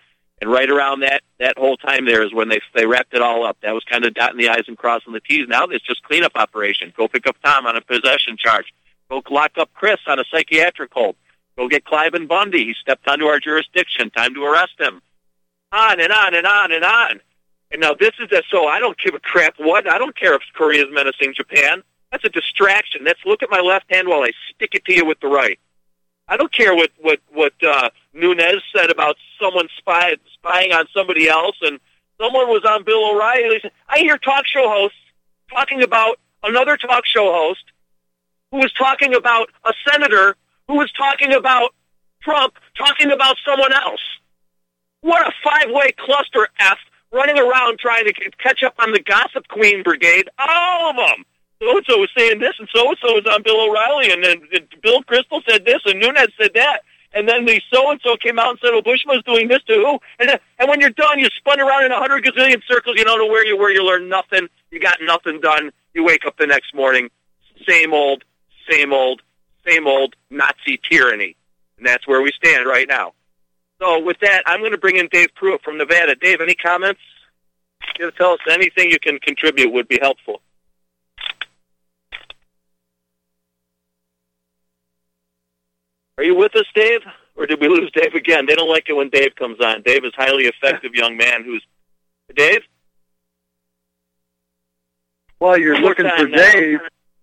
[SPEAKER 2] And right around that, that whole time there is when they they wrapped it all up. That was kind of dotting the I's and crossing the T's. Now it's just cleanup operation. Go pick up Tom on a possession charge. Go lock up Chris on a psychiatric hold. Go get Cliven Bundy. He stepped onto our jurisdiction. Time to arrest him. On and on and on and on. And now this is a, so I don't give a crap what. I don't care if Korea is menacing Japan. That's a distraction. That's look at my left hand while I stick it to you with the right. I don't care what what what uh, Nunes said about someone spy, spying on somebody else, and someone was on Bill O'Reilly. I hear talk show hosts talking about another talk show host who was talking about a senator who was talking about Trump talking about someone else. What a five-way cluster F running around trying to catch up on the gossip queen brigade. All of them. So-and-so was saying this, and so-and-so was on Bill O'Reilly, and then Bill Kristol said this, and Nunes said that. And then the so-and-so came out and said, well, Bushman was doing this to who? And, then, and when you're done, you spun around in a hundred gazillion circles. You don't know where you were. You learn nothing. You got nothing done. You wake up the next morning. Same old, same old, same old Nazi tyranny. And that's where we stand right now. So with that, I'm going to bring in Dave Pruitt from Nevada. Dave, any comments? You to tell us anything you can contribute would be helpful. Are you with us, Dave? Or did we lose Dave again? They don't like it when Dave comes on. Dave is a highly effective young man who's... Dave?
[SPEAKER 3] While you're looking for Dave,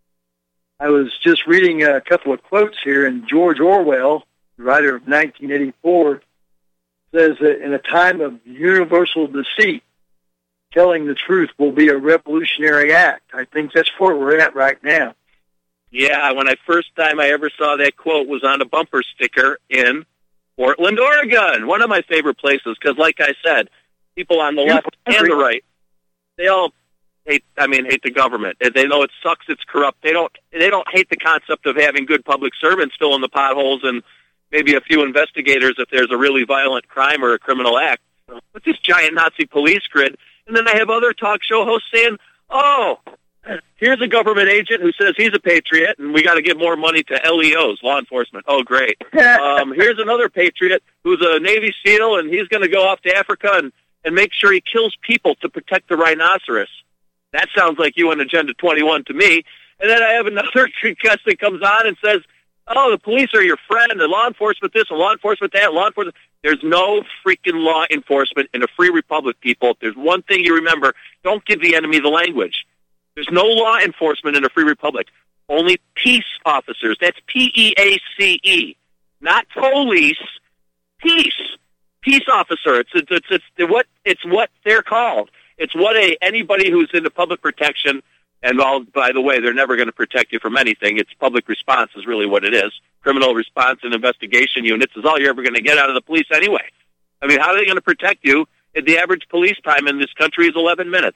[SPEAKER 3] I was just reading a couple of quotes here, and George Orwell, the writer of nineteen eighty-four, says that in a time of universal deceit, telling the truth will be a revolutionary act. I think that's where we're at right now.
[SPEAKER 2] Yeah, when I first time I ever saw that quote was on a bumper sticker in Portland, Oregon, one of my favorite places, because like I said, people on the left and the right, they all hate, I mean, hate the government. They know it sucks, it's corrupt. They don't, they don't hate the concept of having good public servants fill in the potholes and maybe a few investigators if there's a really violent crime or a criminal act. But this giant Nazi police grid, and then I have other talk show hosts saying, oh, here's a government agent who says he's a patriot, and we got to give more money to L E Os, law enforcement. Oh, great. um, here's another patriot who's a Navy SEAL, and he's going to go off to Africa and, and make sure he kills people to protect the rhinoceros. That sounds like you on Agenda twenty-one to me. And then I have another guest that comes on and says, oh, the police are your friend, and law enforcement this, and law enforcement that, and law enforcement... There's no freaking law enforcement in a free republic, people. If there's one thing you remember, don't give the enemy the language. There's no law enforcement in a free republic. Only peace officers. That's P E A C E. Not police. Peace. Peace officer. It's, it's, it's, it's, what, it's what they're called. It's what a anybody who's into public protection, and all, by the way, they're never going to protect you from anything. It's public response is really what it is. Criminal response and investigation units is all you're ever going to get out of the police anyway. I mean, how are they going to protect you if the average police time in this country is eleven minutes?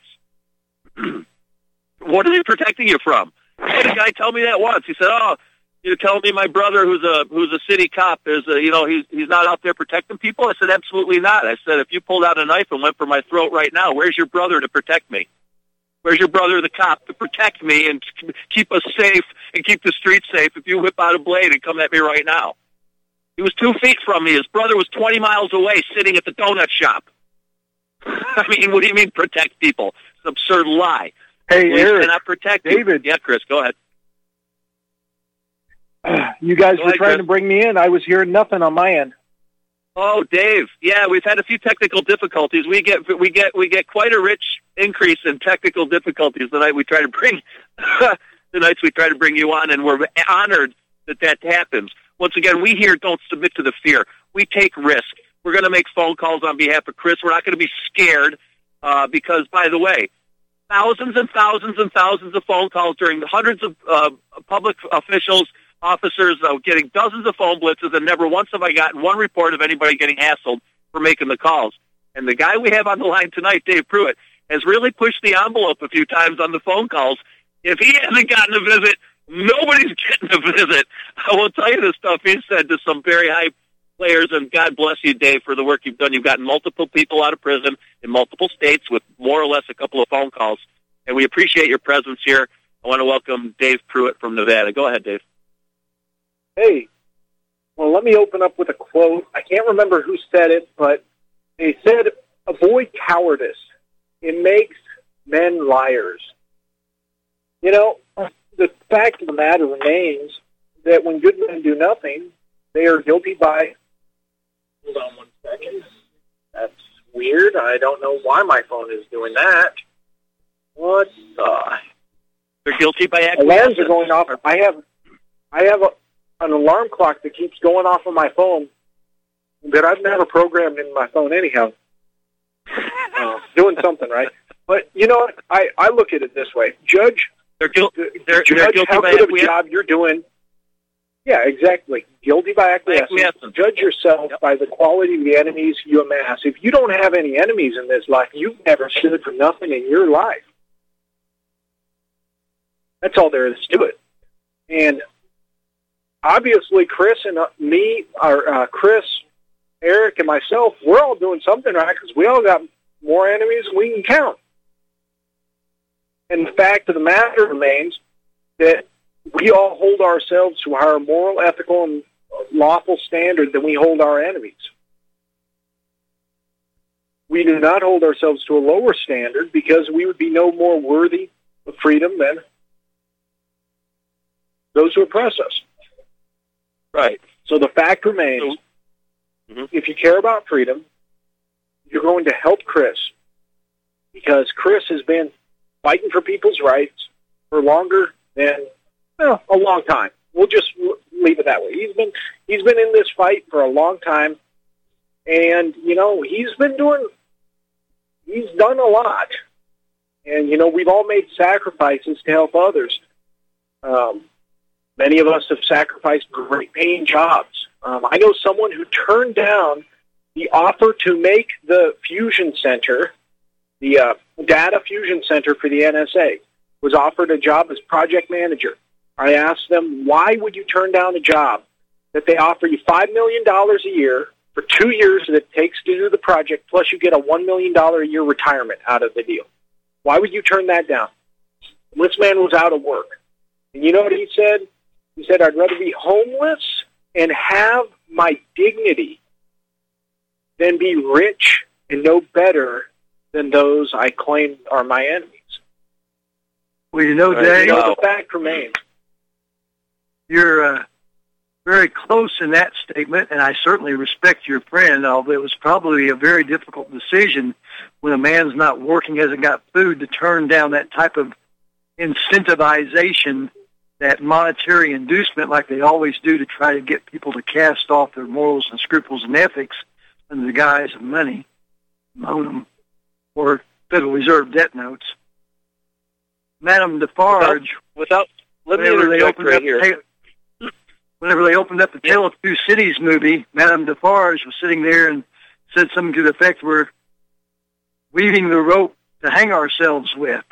[SPEAKER 2] What are they protecting you from? I had a guy tell me that once. He said, oh, you're telling me my brother who's a who's a city cop is, a, you know, he's, he's not out there protecting people? I said, absolutely not. I said, if you pulled out a knife and went for my throat right now, where's your brother to protect me? Where's your brother, the cop, to protect me and keep us safe and keep the streets safe if you whip out a blade and come at me right now? He was two feet from me. His brother was twenty miles away sitting at the donut shop. I mean, what do you mean protect people? It's an absurd lie.
[SPEAKER 3] Hey,
[SPEAKER 2] Police
[SPEAKER 3] Eric,
[SPEAKER 2] cannot protect
[SPEAKER 3] David.
[SPEAKER 2] You. Yeah, Chris, go ahead.
[SPEAKER 3] Uh, you guys
[SPEAKER 2] go
[SPEAKER 3] were
[SPEAKER 2] ahead,
[SPEAKER 3] trying
[SPEAKER 2] Chris.
[SPEAKER 3] to bring me in. I was hearing nothing on my end.
[SPEAKER 2] Oh, Dave. Yeah, we've had a few technical difficulties. We get we get we get quite a rich increase in technical difficulties the night we try to bring the nights we try to bring you on, and we're honored that that happens. Once again, we here don't submit to the fear. We take risk. We're going to make phone calls on behalf of Chris. We're not going to be scared uh, because, by the way, thousands and thousands and thousands of phone calls during the hundreds of uh, public officials, officers uh, getting dozens of phone blitzes, and never once have I gotten one report of anybody getting hassled for making the calls. And the guy we have on the line tonight, Dave Pruitt, has really pushed the envelope a few times on the phone calls. If he hasn't gotten a visit, nobody's getting a visit. I will tell you the stuff he said to some very high players, and God bless you, Dave, for the work you've done. You've gotten multiple people out of prison in multiple states with more or less a couple of phone calls, and we appreciate your presence here. I want to welcome Dave Pruitt from Nevada. Go ahead, Dave.
[SPEAKER 11] Hey, well, let me open up with a quote. I can't remember who said it, but He said, avoid cowardice. It makes men liars. You know, the fact of the matter remains that when good men do nothing, they are guilty by... Hold on one second. That's weird. I don't know why my phone is doing that. What the...
[SPEAKER 2] They're guilty by acquiescence.
[SPEAKER 11] Alarms are going off. I have, I have a, an alarm clock that keeps going off on my phone that I've never programmed in my phone anyhow. Uh, doing something, right? But, you know, I, I look at it this way. Judge,
[SPEAKER 2] they're, guil- they're,
[SPEAKER 11] judge
[SPEAKER 2] they're guilty
[SPEAKER 11] how
[SPEAKER 2] by
[SPEAKER 11] good
[SPEAKER 2] acquiescence.
[SPEAKER 11] of a job you're doing. Yeah, exactly. Guilty by acquiescence.
[SPEAKER 2] acquiescence.
[SPEAKER 11] Judge yourself yep. by the quality of the enemies you amass. If you don't have any enemies in this life, you've never stood for nothing in your life. That's all there is to it. And obviously, Chris and uh, me, or uh, Chris, Eric, and myself, we're all doing something right because we all got more enemies than we can count. And the fact of the matter remains that we all hold ourselves to a higher moral, ethical, and lawful standard than we hold our enemies. We do not hold ourselves to a lower standard because we would be no more worthy of freedom than those who oppress us.
[SPEAKER 2] Right.
[SPEAKER 11] So the fact remains, mm-hmm. if you care about freedom, you're going to help Chris because Chris has been fighting for people's rights for longer than, well, a long time. We'll just leave it that way. He's been he's been in this fight for a long time, and, you know, he's been doing, he's done a lot. And, you know, we've all made sacrifices to help others. Um, many of us have sacrificed great-paying jobs. Um, I know someone who turned down the offer to make the fusion center, the uh, data fusion center for the N S A, was offered a job as project manager. I asked them, why would you turn down a job that they offer you five million dollars a year for two years that it takes to do the project, plus you get a one million dollars a year retirement out of the deal? Why would you turn that down? This man was out of work. And you know what he said? He said, I'd rather be homeless and have my dignity than be rich and no better than those I claim are my enemies.
[SPEAKER 3] Well, you know,
[SPEAKER 11] Dave,
[SPEAKER 3] Dave,
[SPEAKER 11] you know, the fact remains.
[SPEAKER 3] You're uh, very close in that statement, and I certainly respect your friend, although it was probably a very difficult decision when a man's not working, hasn't got food, to turn down that type of incentivization, that monetary inducement like they always do to try to get people to cast off their morals and scruples and ethics under the guise of money, loan them, or Federal Reserve debt notes. Madame Defarge,
[SPEAKER 2] without, without let me
[SPEAKER 3] whenever they
[SPEAKER 2] interject
[SPEAKER 3] opened
[SPEAKER 2] right
[SPEAKER 3] up
[SPEAKER 2] here.
[SPEAKER 3] The, whenever they opened up the Tale of Two Cities movie, Madame Defarge was sitting there and said something to the effect, we're weaving the rope to hang ourselves with.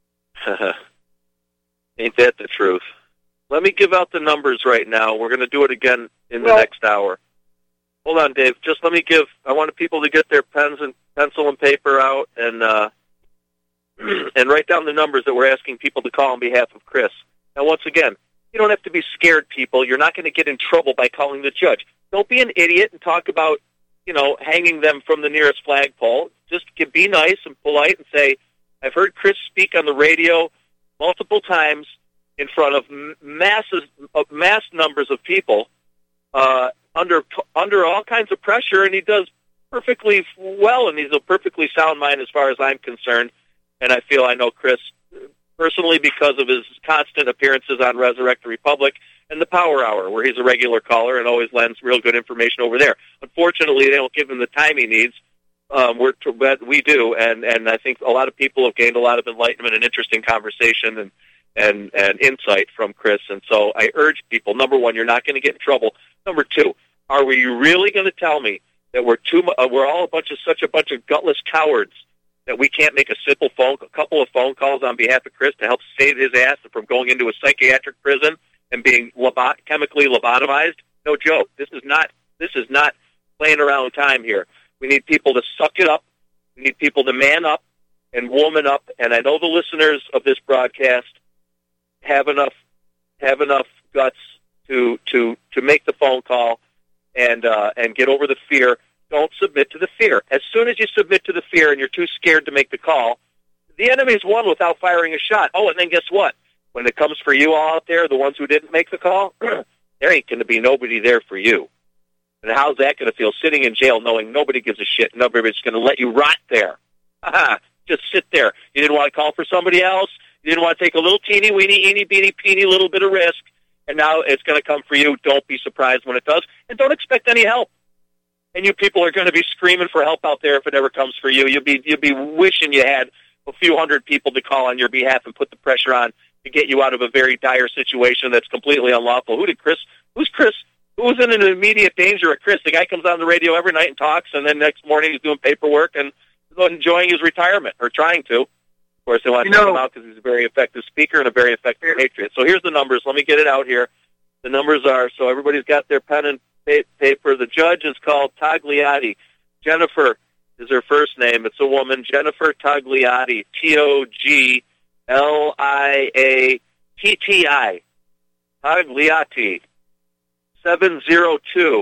[SPEAKER 2] Ain't that the truth? Let me give out the numbers right now. We're going to do it again in the
[SPEAKER 11] well,
[SPEAKER 2] next hour. Hold on, Dave. Just let me give, I want people to get their pens and pencil and paper out and uh, and write down the numbers that we're asking people to call on behalf of Chris. Now, once again, you don't have to be scared, people. You're not going to get in trouble by calling the judge. Don't be an idiot and talk about, you know, hanging them from the nearest flagpole. Just be nice and polite and say, I've heard Chris speak on the radio multiple times in front of masses, of mass numbers of people, uh, under under all kinds of pressure, and he does perfectly well, and he's a perfectly sound mind as far as I'm concerned. And I feel I know Chris personally because of his constant appearances on Resurrect the Republic and the Power Hour, where he's a regular caller and always lends real good information over there. Unfortunately, they don't give him the time he needs. Um, we're, but we do, and, and I think a lot of people have gained a lot of enlightenment and interesting conversation and, and, and insight from Chris. And so I urge people, number one, you're not going to get in trouble. Number two, are we really going to tell me that we're too, uh, we're all a bunch of such a bunch of gutless cowards that we can't make a simple phone, a couple of phone calls on behalf of Chris to help save his ass from going into a psychiatric prison and being lobo- chemically lobotomized? No joke. This is not. This is not playing around time here. We need people to suck it up. We need people to man up and woman up. And I know the listeners of this broadcast have enough have enough guts to to to make the phone call and uh, and get over the fear. don't submit to the fear. As soon as you submit to the fear and you're too scared to make the call, the enemy's won without firing a shot. Oh, and then guess what? When it comes for you all out there, the ones who didn't make the call, there ain't going to be nobody there for you. And how's that going to feel, sitting in jail knowing nobody gives a shit, nobody's going to let you rot there? Just sit there. You didn't want to call for somebody else. You didn't want to take a little teeny, weeny, eeny, beeny, peeny little bit of risk, and now it's going to come for you. Don't be surprised when it does, and don't expect any help. And you people are going to be screaming for help out there if it ever comes for you. You'll be you'll be wishing you had a few hundred people to call on your behalf and put the pressure on to get you out of a very dire situation that's completely unlawful. Who did Chris? Who's Chris? Who was in an immediate danger of Chris? The guy comes on the radio every night and talks, and then next morning he's doing paperwork and enjoying his retirement, or trying to. Of course, they want to take him out because he's a very effective speaker and a very effective patriot. So here's the numbers. Let me get it out here. The numbers are, so everybody's got their pen and paper. The judge is called Togliatti. Jennifer is her first name. It's a woman, Jennifer Togliatti, T O G L I A T T I, Togliatti, seven zero two,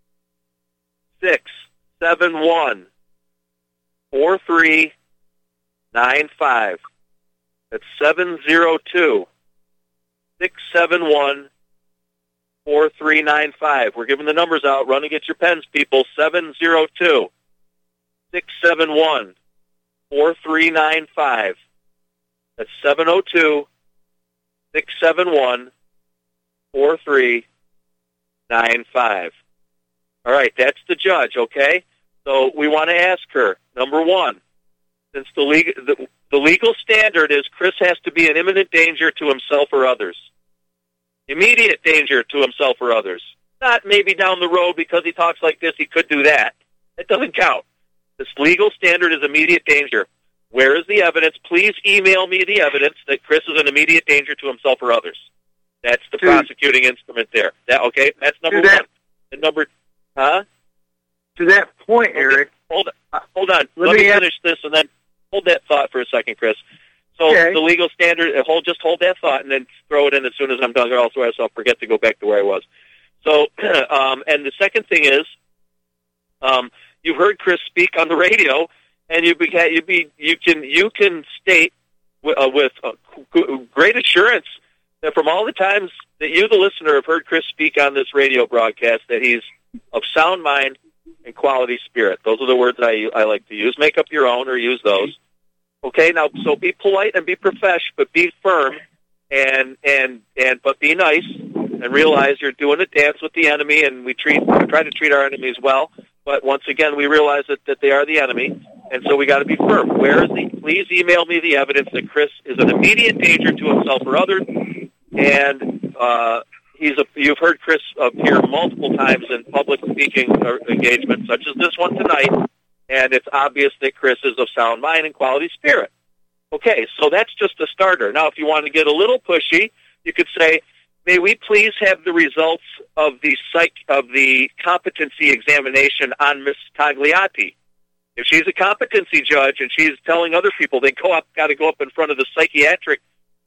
[SPEAKER 2] six seven one, four three nine five. That's seven zero two, six seven one, four three nine five. We're giving the numbers out. Run and get your pens, people. seven zero two, six seven one, four three nine five. That's seven zero two, six seven one, four three nine five. All right, that's the judge, okay? So we want to ask her, number one, since the legal, the, the legal standard is Chris has to be in imminent danger to himself or others. Immediate danger to himself or others. Not maybe down the road because he talks like this, he could do that. That doesn't count. This legal standard is immediate danger. Where is the evidence? Please email me the evidence that Chris is in immediate danger to himself or others. That's the to, prosecuting instrument there. That, okay, that's number that, one. And number, huh?
[SPEAKER 3] To that point, okay. Eric.
[SPEAKER 2] Hold on. Hold on. Let, Let me finish ask. this, and then hold that thought for a second, Chris. So okay. the legal standard, hold just hold that thought, and then throw it in as soon as I'm done, or else I'll forget to go back to where I was. So, um, and the second thing is, um, you've heard Chris speak on the radio, and you be, you be you can you can state w- uh, with uh, great assurance that from all the times that you, the listener, have heard Chris speak on this radio broadcast, that he's of sound mind and quality spirit. Those are the words I I like to use. Make up your own or use those. Okay, now so be polite and be profesh, but be firm and and and but be nice and realize you're doing a dance with the enemy, and we treat we try to treat our enemies well. But once again, we realize that, that they are the enemy, and so we got to be firm. Where is the? Please email me the evidence that Chris is an immediate danger to himself or others, and uh, he's a. You've heard Chris appear multiple times in public speaking engagements, such as this one tonight, and it's obvious that Chris is of sound mind and quality spirit. Okay, so that's just a starter. Now, if you want to get a little pushy, you could say, may we please have the results of the psych of the competency examination on Miss Togliatti? If she's a competency judge and she's telling other people they go up, got to go up in front of the psychiatric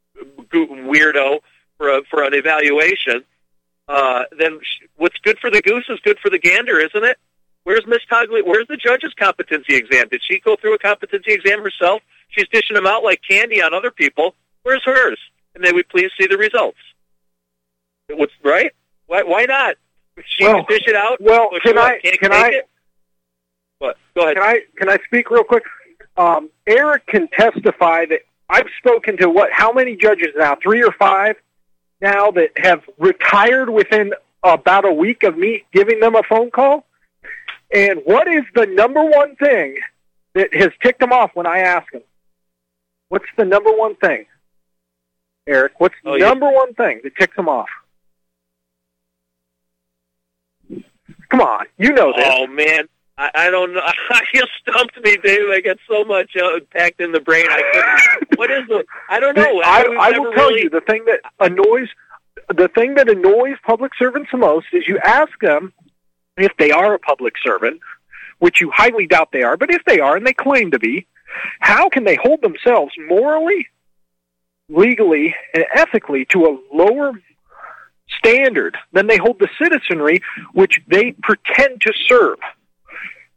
[SPEAKER 2] weirdo for a, for an evaluation, uh, then what's good for the goose is good for the gander, isn't it? Where's Miss Togliatti? Where's the judge's competency exam? Did she go through a competency exam herself? She's dishing them out like candy on other people. Where's hers? And may we please see the results? What's right? Why? Why not? She well, can dish it out.
[SPEAKER 11] Well, can I? Can I?
[SPEAKER 2] It? What? Go ahead.
[SPEAKER 11] Can I? Can I speak real quick? Um, Eric can testify that I've spoken to what? How many judges now? Three or five now that have retired within about a week of me giving them a phone call. And what is the number one thing that has ticked them off when I ask them? What's the number one thing, Eric? What's the oh, number yeah. one thing that ticks them off? Come on, you know this.
[SPEAKER 2] Oh, man. I, I don't know. You stumped me, Dave. I got so much uh, packed in the brain. I couldn't. What is it? I don't know.
[SPEAKER 11] I, I, I will tell really... you, the thing that annoys the thing that annoys public servants the most is you ask them if they are a public servant, which you highly doubt they are, but if they are, and they claim to be, how can they hold themselves morally, legally, and ethically to a lower standard than they hold the citizenry which they pretend to serve?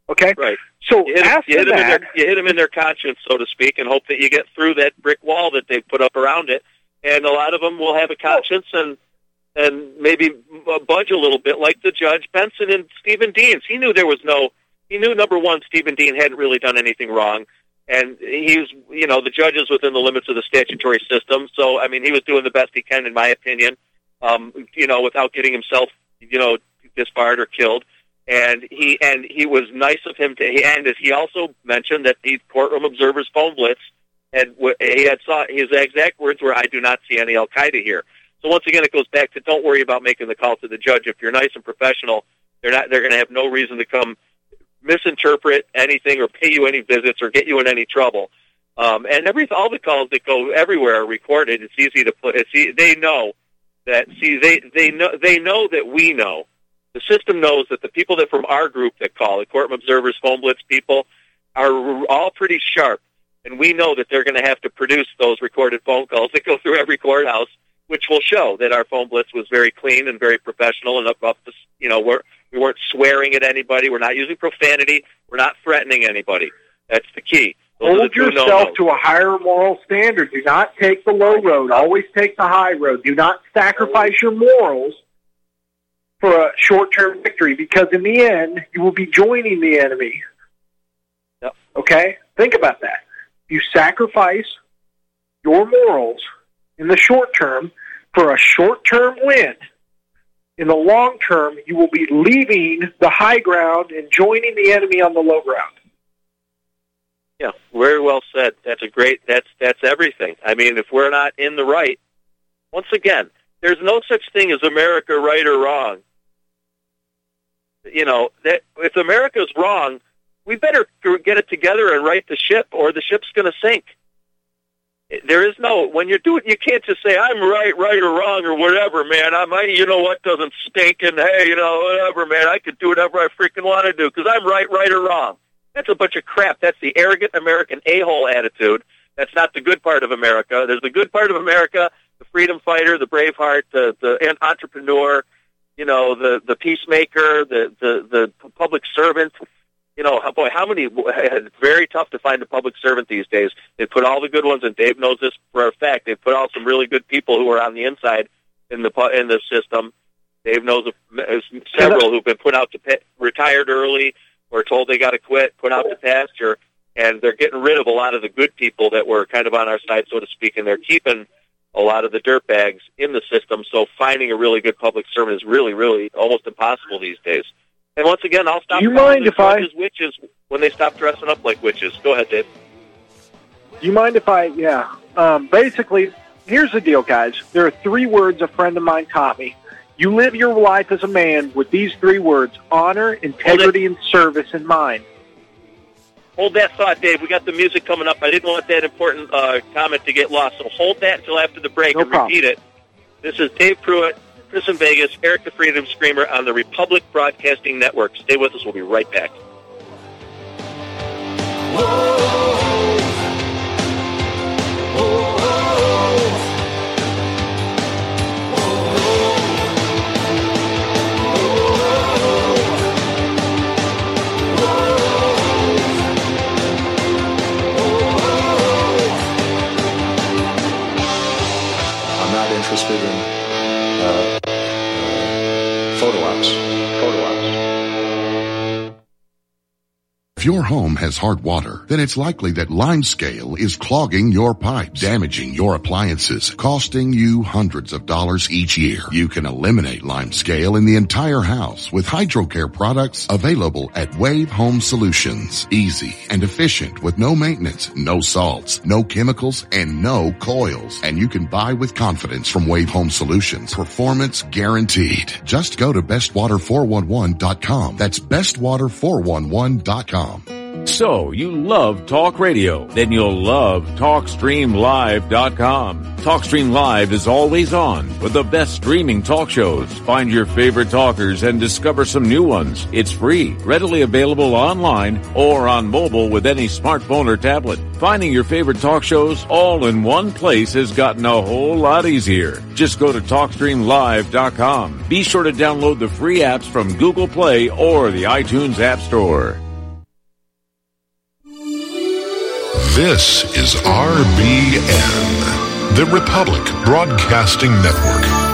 [SPEAKER 11] Okay?
[SPEAKER 2] Right.
[SPEAKER 11] So
[SPEAKER 2] you hit,
[SPEAKER 11] after
[SPEAKER 2] you hit, them
[SPEAKER 11] that,
[SPEAKER 2] in their, you hit them in their conscience, so to speak, and hope that you get through that brick wall that they've put up around it. And a lot of them will have a conscience and and maybe budge a little bit, like the Judge Benson and Stephen Deans. He knew there was no. He knew, number one, Stephen Dean hadn't really done anything wrong, and he was, you know, the judge is within the limits of the statutory system. So, I mean, he was doing the best he can, in my opinion, um, you know, without getting himself, you know, disbarred or killed. And he and he was nice of him to. And as he also mentioned that the courtroom observers phone blitz, and he had saw his exact words were, "I do not see any Al Qaeda here." So once again, it goes back to don't worry about making the call to the judge. If you're nice and professional, they're not. They're going to have no reason to come misinterpret anything or pay you any visits or get you in any trouble. Um, and every all the calls that go everywhere are recorded. It's easy to put. It's e- they know that. See, they they know they know that we know. The system knows that the people that from our group that call, the courtroom observers, phone blitz people, are all pretty sharp, and we know that they're going to have to produce those recorded phone calls that go through every courthouse, which will show that our phone blitz was very clean and very professional and up, up to, you know, we're, we weren't swearing at anybody. We're not using profanity. We're not threatening anybody. That's the key. Those
[SPEAKER 11] Hold yourself
[SPEAKER 2] no-nos.
[SPEAKER 11] to a higher moral standard. Do not take the low road. Always take the high road. Do not sacrifice your morals for a short-term victory, because in the end, you will be joining the enemy.
[SPEAKER 2] Yep.
[SPEAKER 11] Okay? Think about that. You sacrifice your morals in the short term for a short-term win. In the long term, you will be leaving the high ground and joining the enemy on the low ground.
[SPEAKER 2] Yeah, very well said. That's a great, that's, that's everything. I mean, if we're not in the right, once again, there's no such thing as America right or wrong. You know, that if America's wrong, we better get it together and right the ship, or the ship's going to sink. There is no, when you're doing, you can't just say, I'm right, right or wrong or whatever, man. I'm, I, you know what, doesn't stink, and hey, you know, whatever, man. I could do whatever I freaking want to do because I'm right, right or wrong. That's a bunch of crap. That's the arrogant American a-hole attitude. That's not the good part of America. There's the good part of America, the freedom fighter, the braveheart, the, the entrepreneur, you know, the, the peacemaker, the, the, the public servant. You know, boy, how many, it's very tough to find a public servant these days. They put all the good ones, and Dave knows this for a fact. They put out some really good people who are on the inside in the in the system. Dave knows of several who've been put out to pit, retired early, or told they got to quit, put out to pasture, and they're getting rid of a lot of the good people that were kind of on our side, so to speak, and they're keeping a lot of the dirtbags in the system. So finding a really good public servant is really, really almost impossible these days. And once again, I'll stop.
[SPEAKER 11] Do you mind if I
[SPEAKER 2] witches when they stop dressing up like witches? Go ahead, Dave.
[SPEAKER 11] Do you mind if I? Yeah. Um, basically, here's the deal, guys. There are three words a friend of mine taught me. You live your life as a man with these three words: honor, integrity, and service in mind.
[SPEAKER 2] Hold that thought, Dave. We got the music coming up. I didn't want that important uh, comment to get lost, so hold that until after the break
[SPEAKER 11] no
[SPEAKER 2] and
[SPEAKER 11] problem.
[SPEAKER 2] repeat it. This is Dave Pruitt, Chris in Vegas, Eric the Freedom Screamer on the Republic Broadcasting Network. Stay with us. We'll be right back.
[SPEAKER 12] I'm not interested in uh, uh, photo ops. Photo ops.
[SPEAKER 13] If your home has hard water, then it's likely that Limescale is clogging your pipes, damaging your appliances, costing you hundreds of dollars each year. You can eliminate Limescale in the entire house with HydroCare products available at Wave Home Solutions. Easy and efficient with no maintenance, no salts, no chemicals, and no coils. And you can buy with confidence from Wave Home Solutions. Performance guaranteed. Just go to best water four one one dot com. That's best water four one one dot com.
[SPEAKER 4] So, you love talk radio? Then you'll love talk stream live dot com. TalkStream Live is always on with the best streaming talk shows. Find your favorite talkers and discover some new ones. It's free, readily available online or on mobile with any smartphone or tablet. Finding your favorite talk shows all in one place has gotten a whole lot easier. Just go to talk stream live dot com. Be sure to download the free apps from Google Play or the iTunes App Store.
[SPEAKER 14] This is R B N, the Republic Broadcasting Network.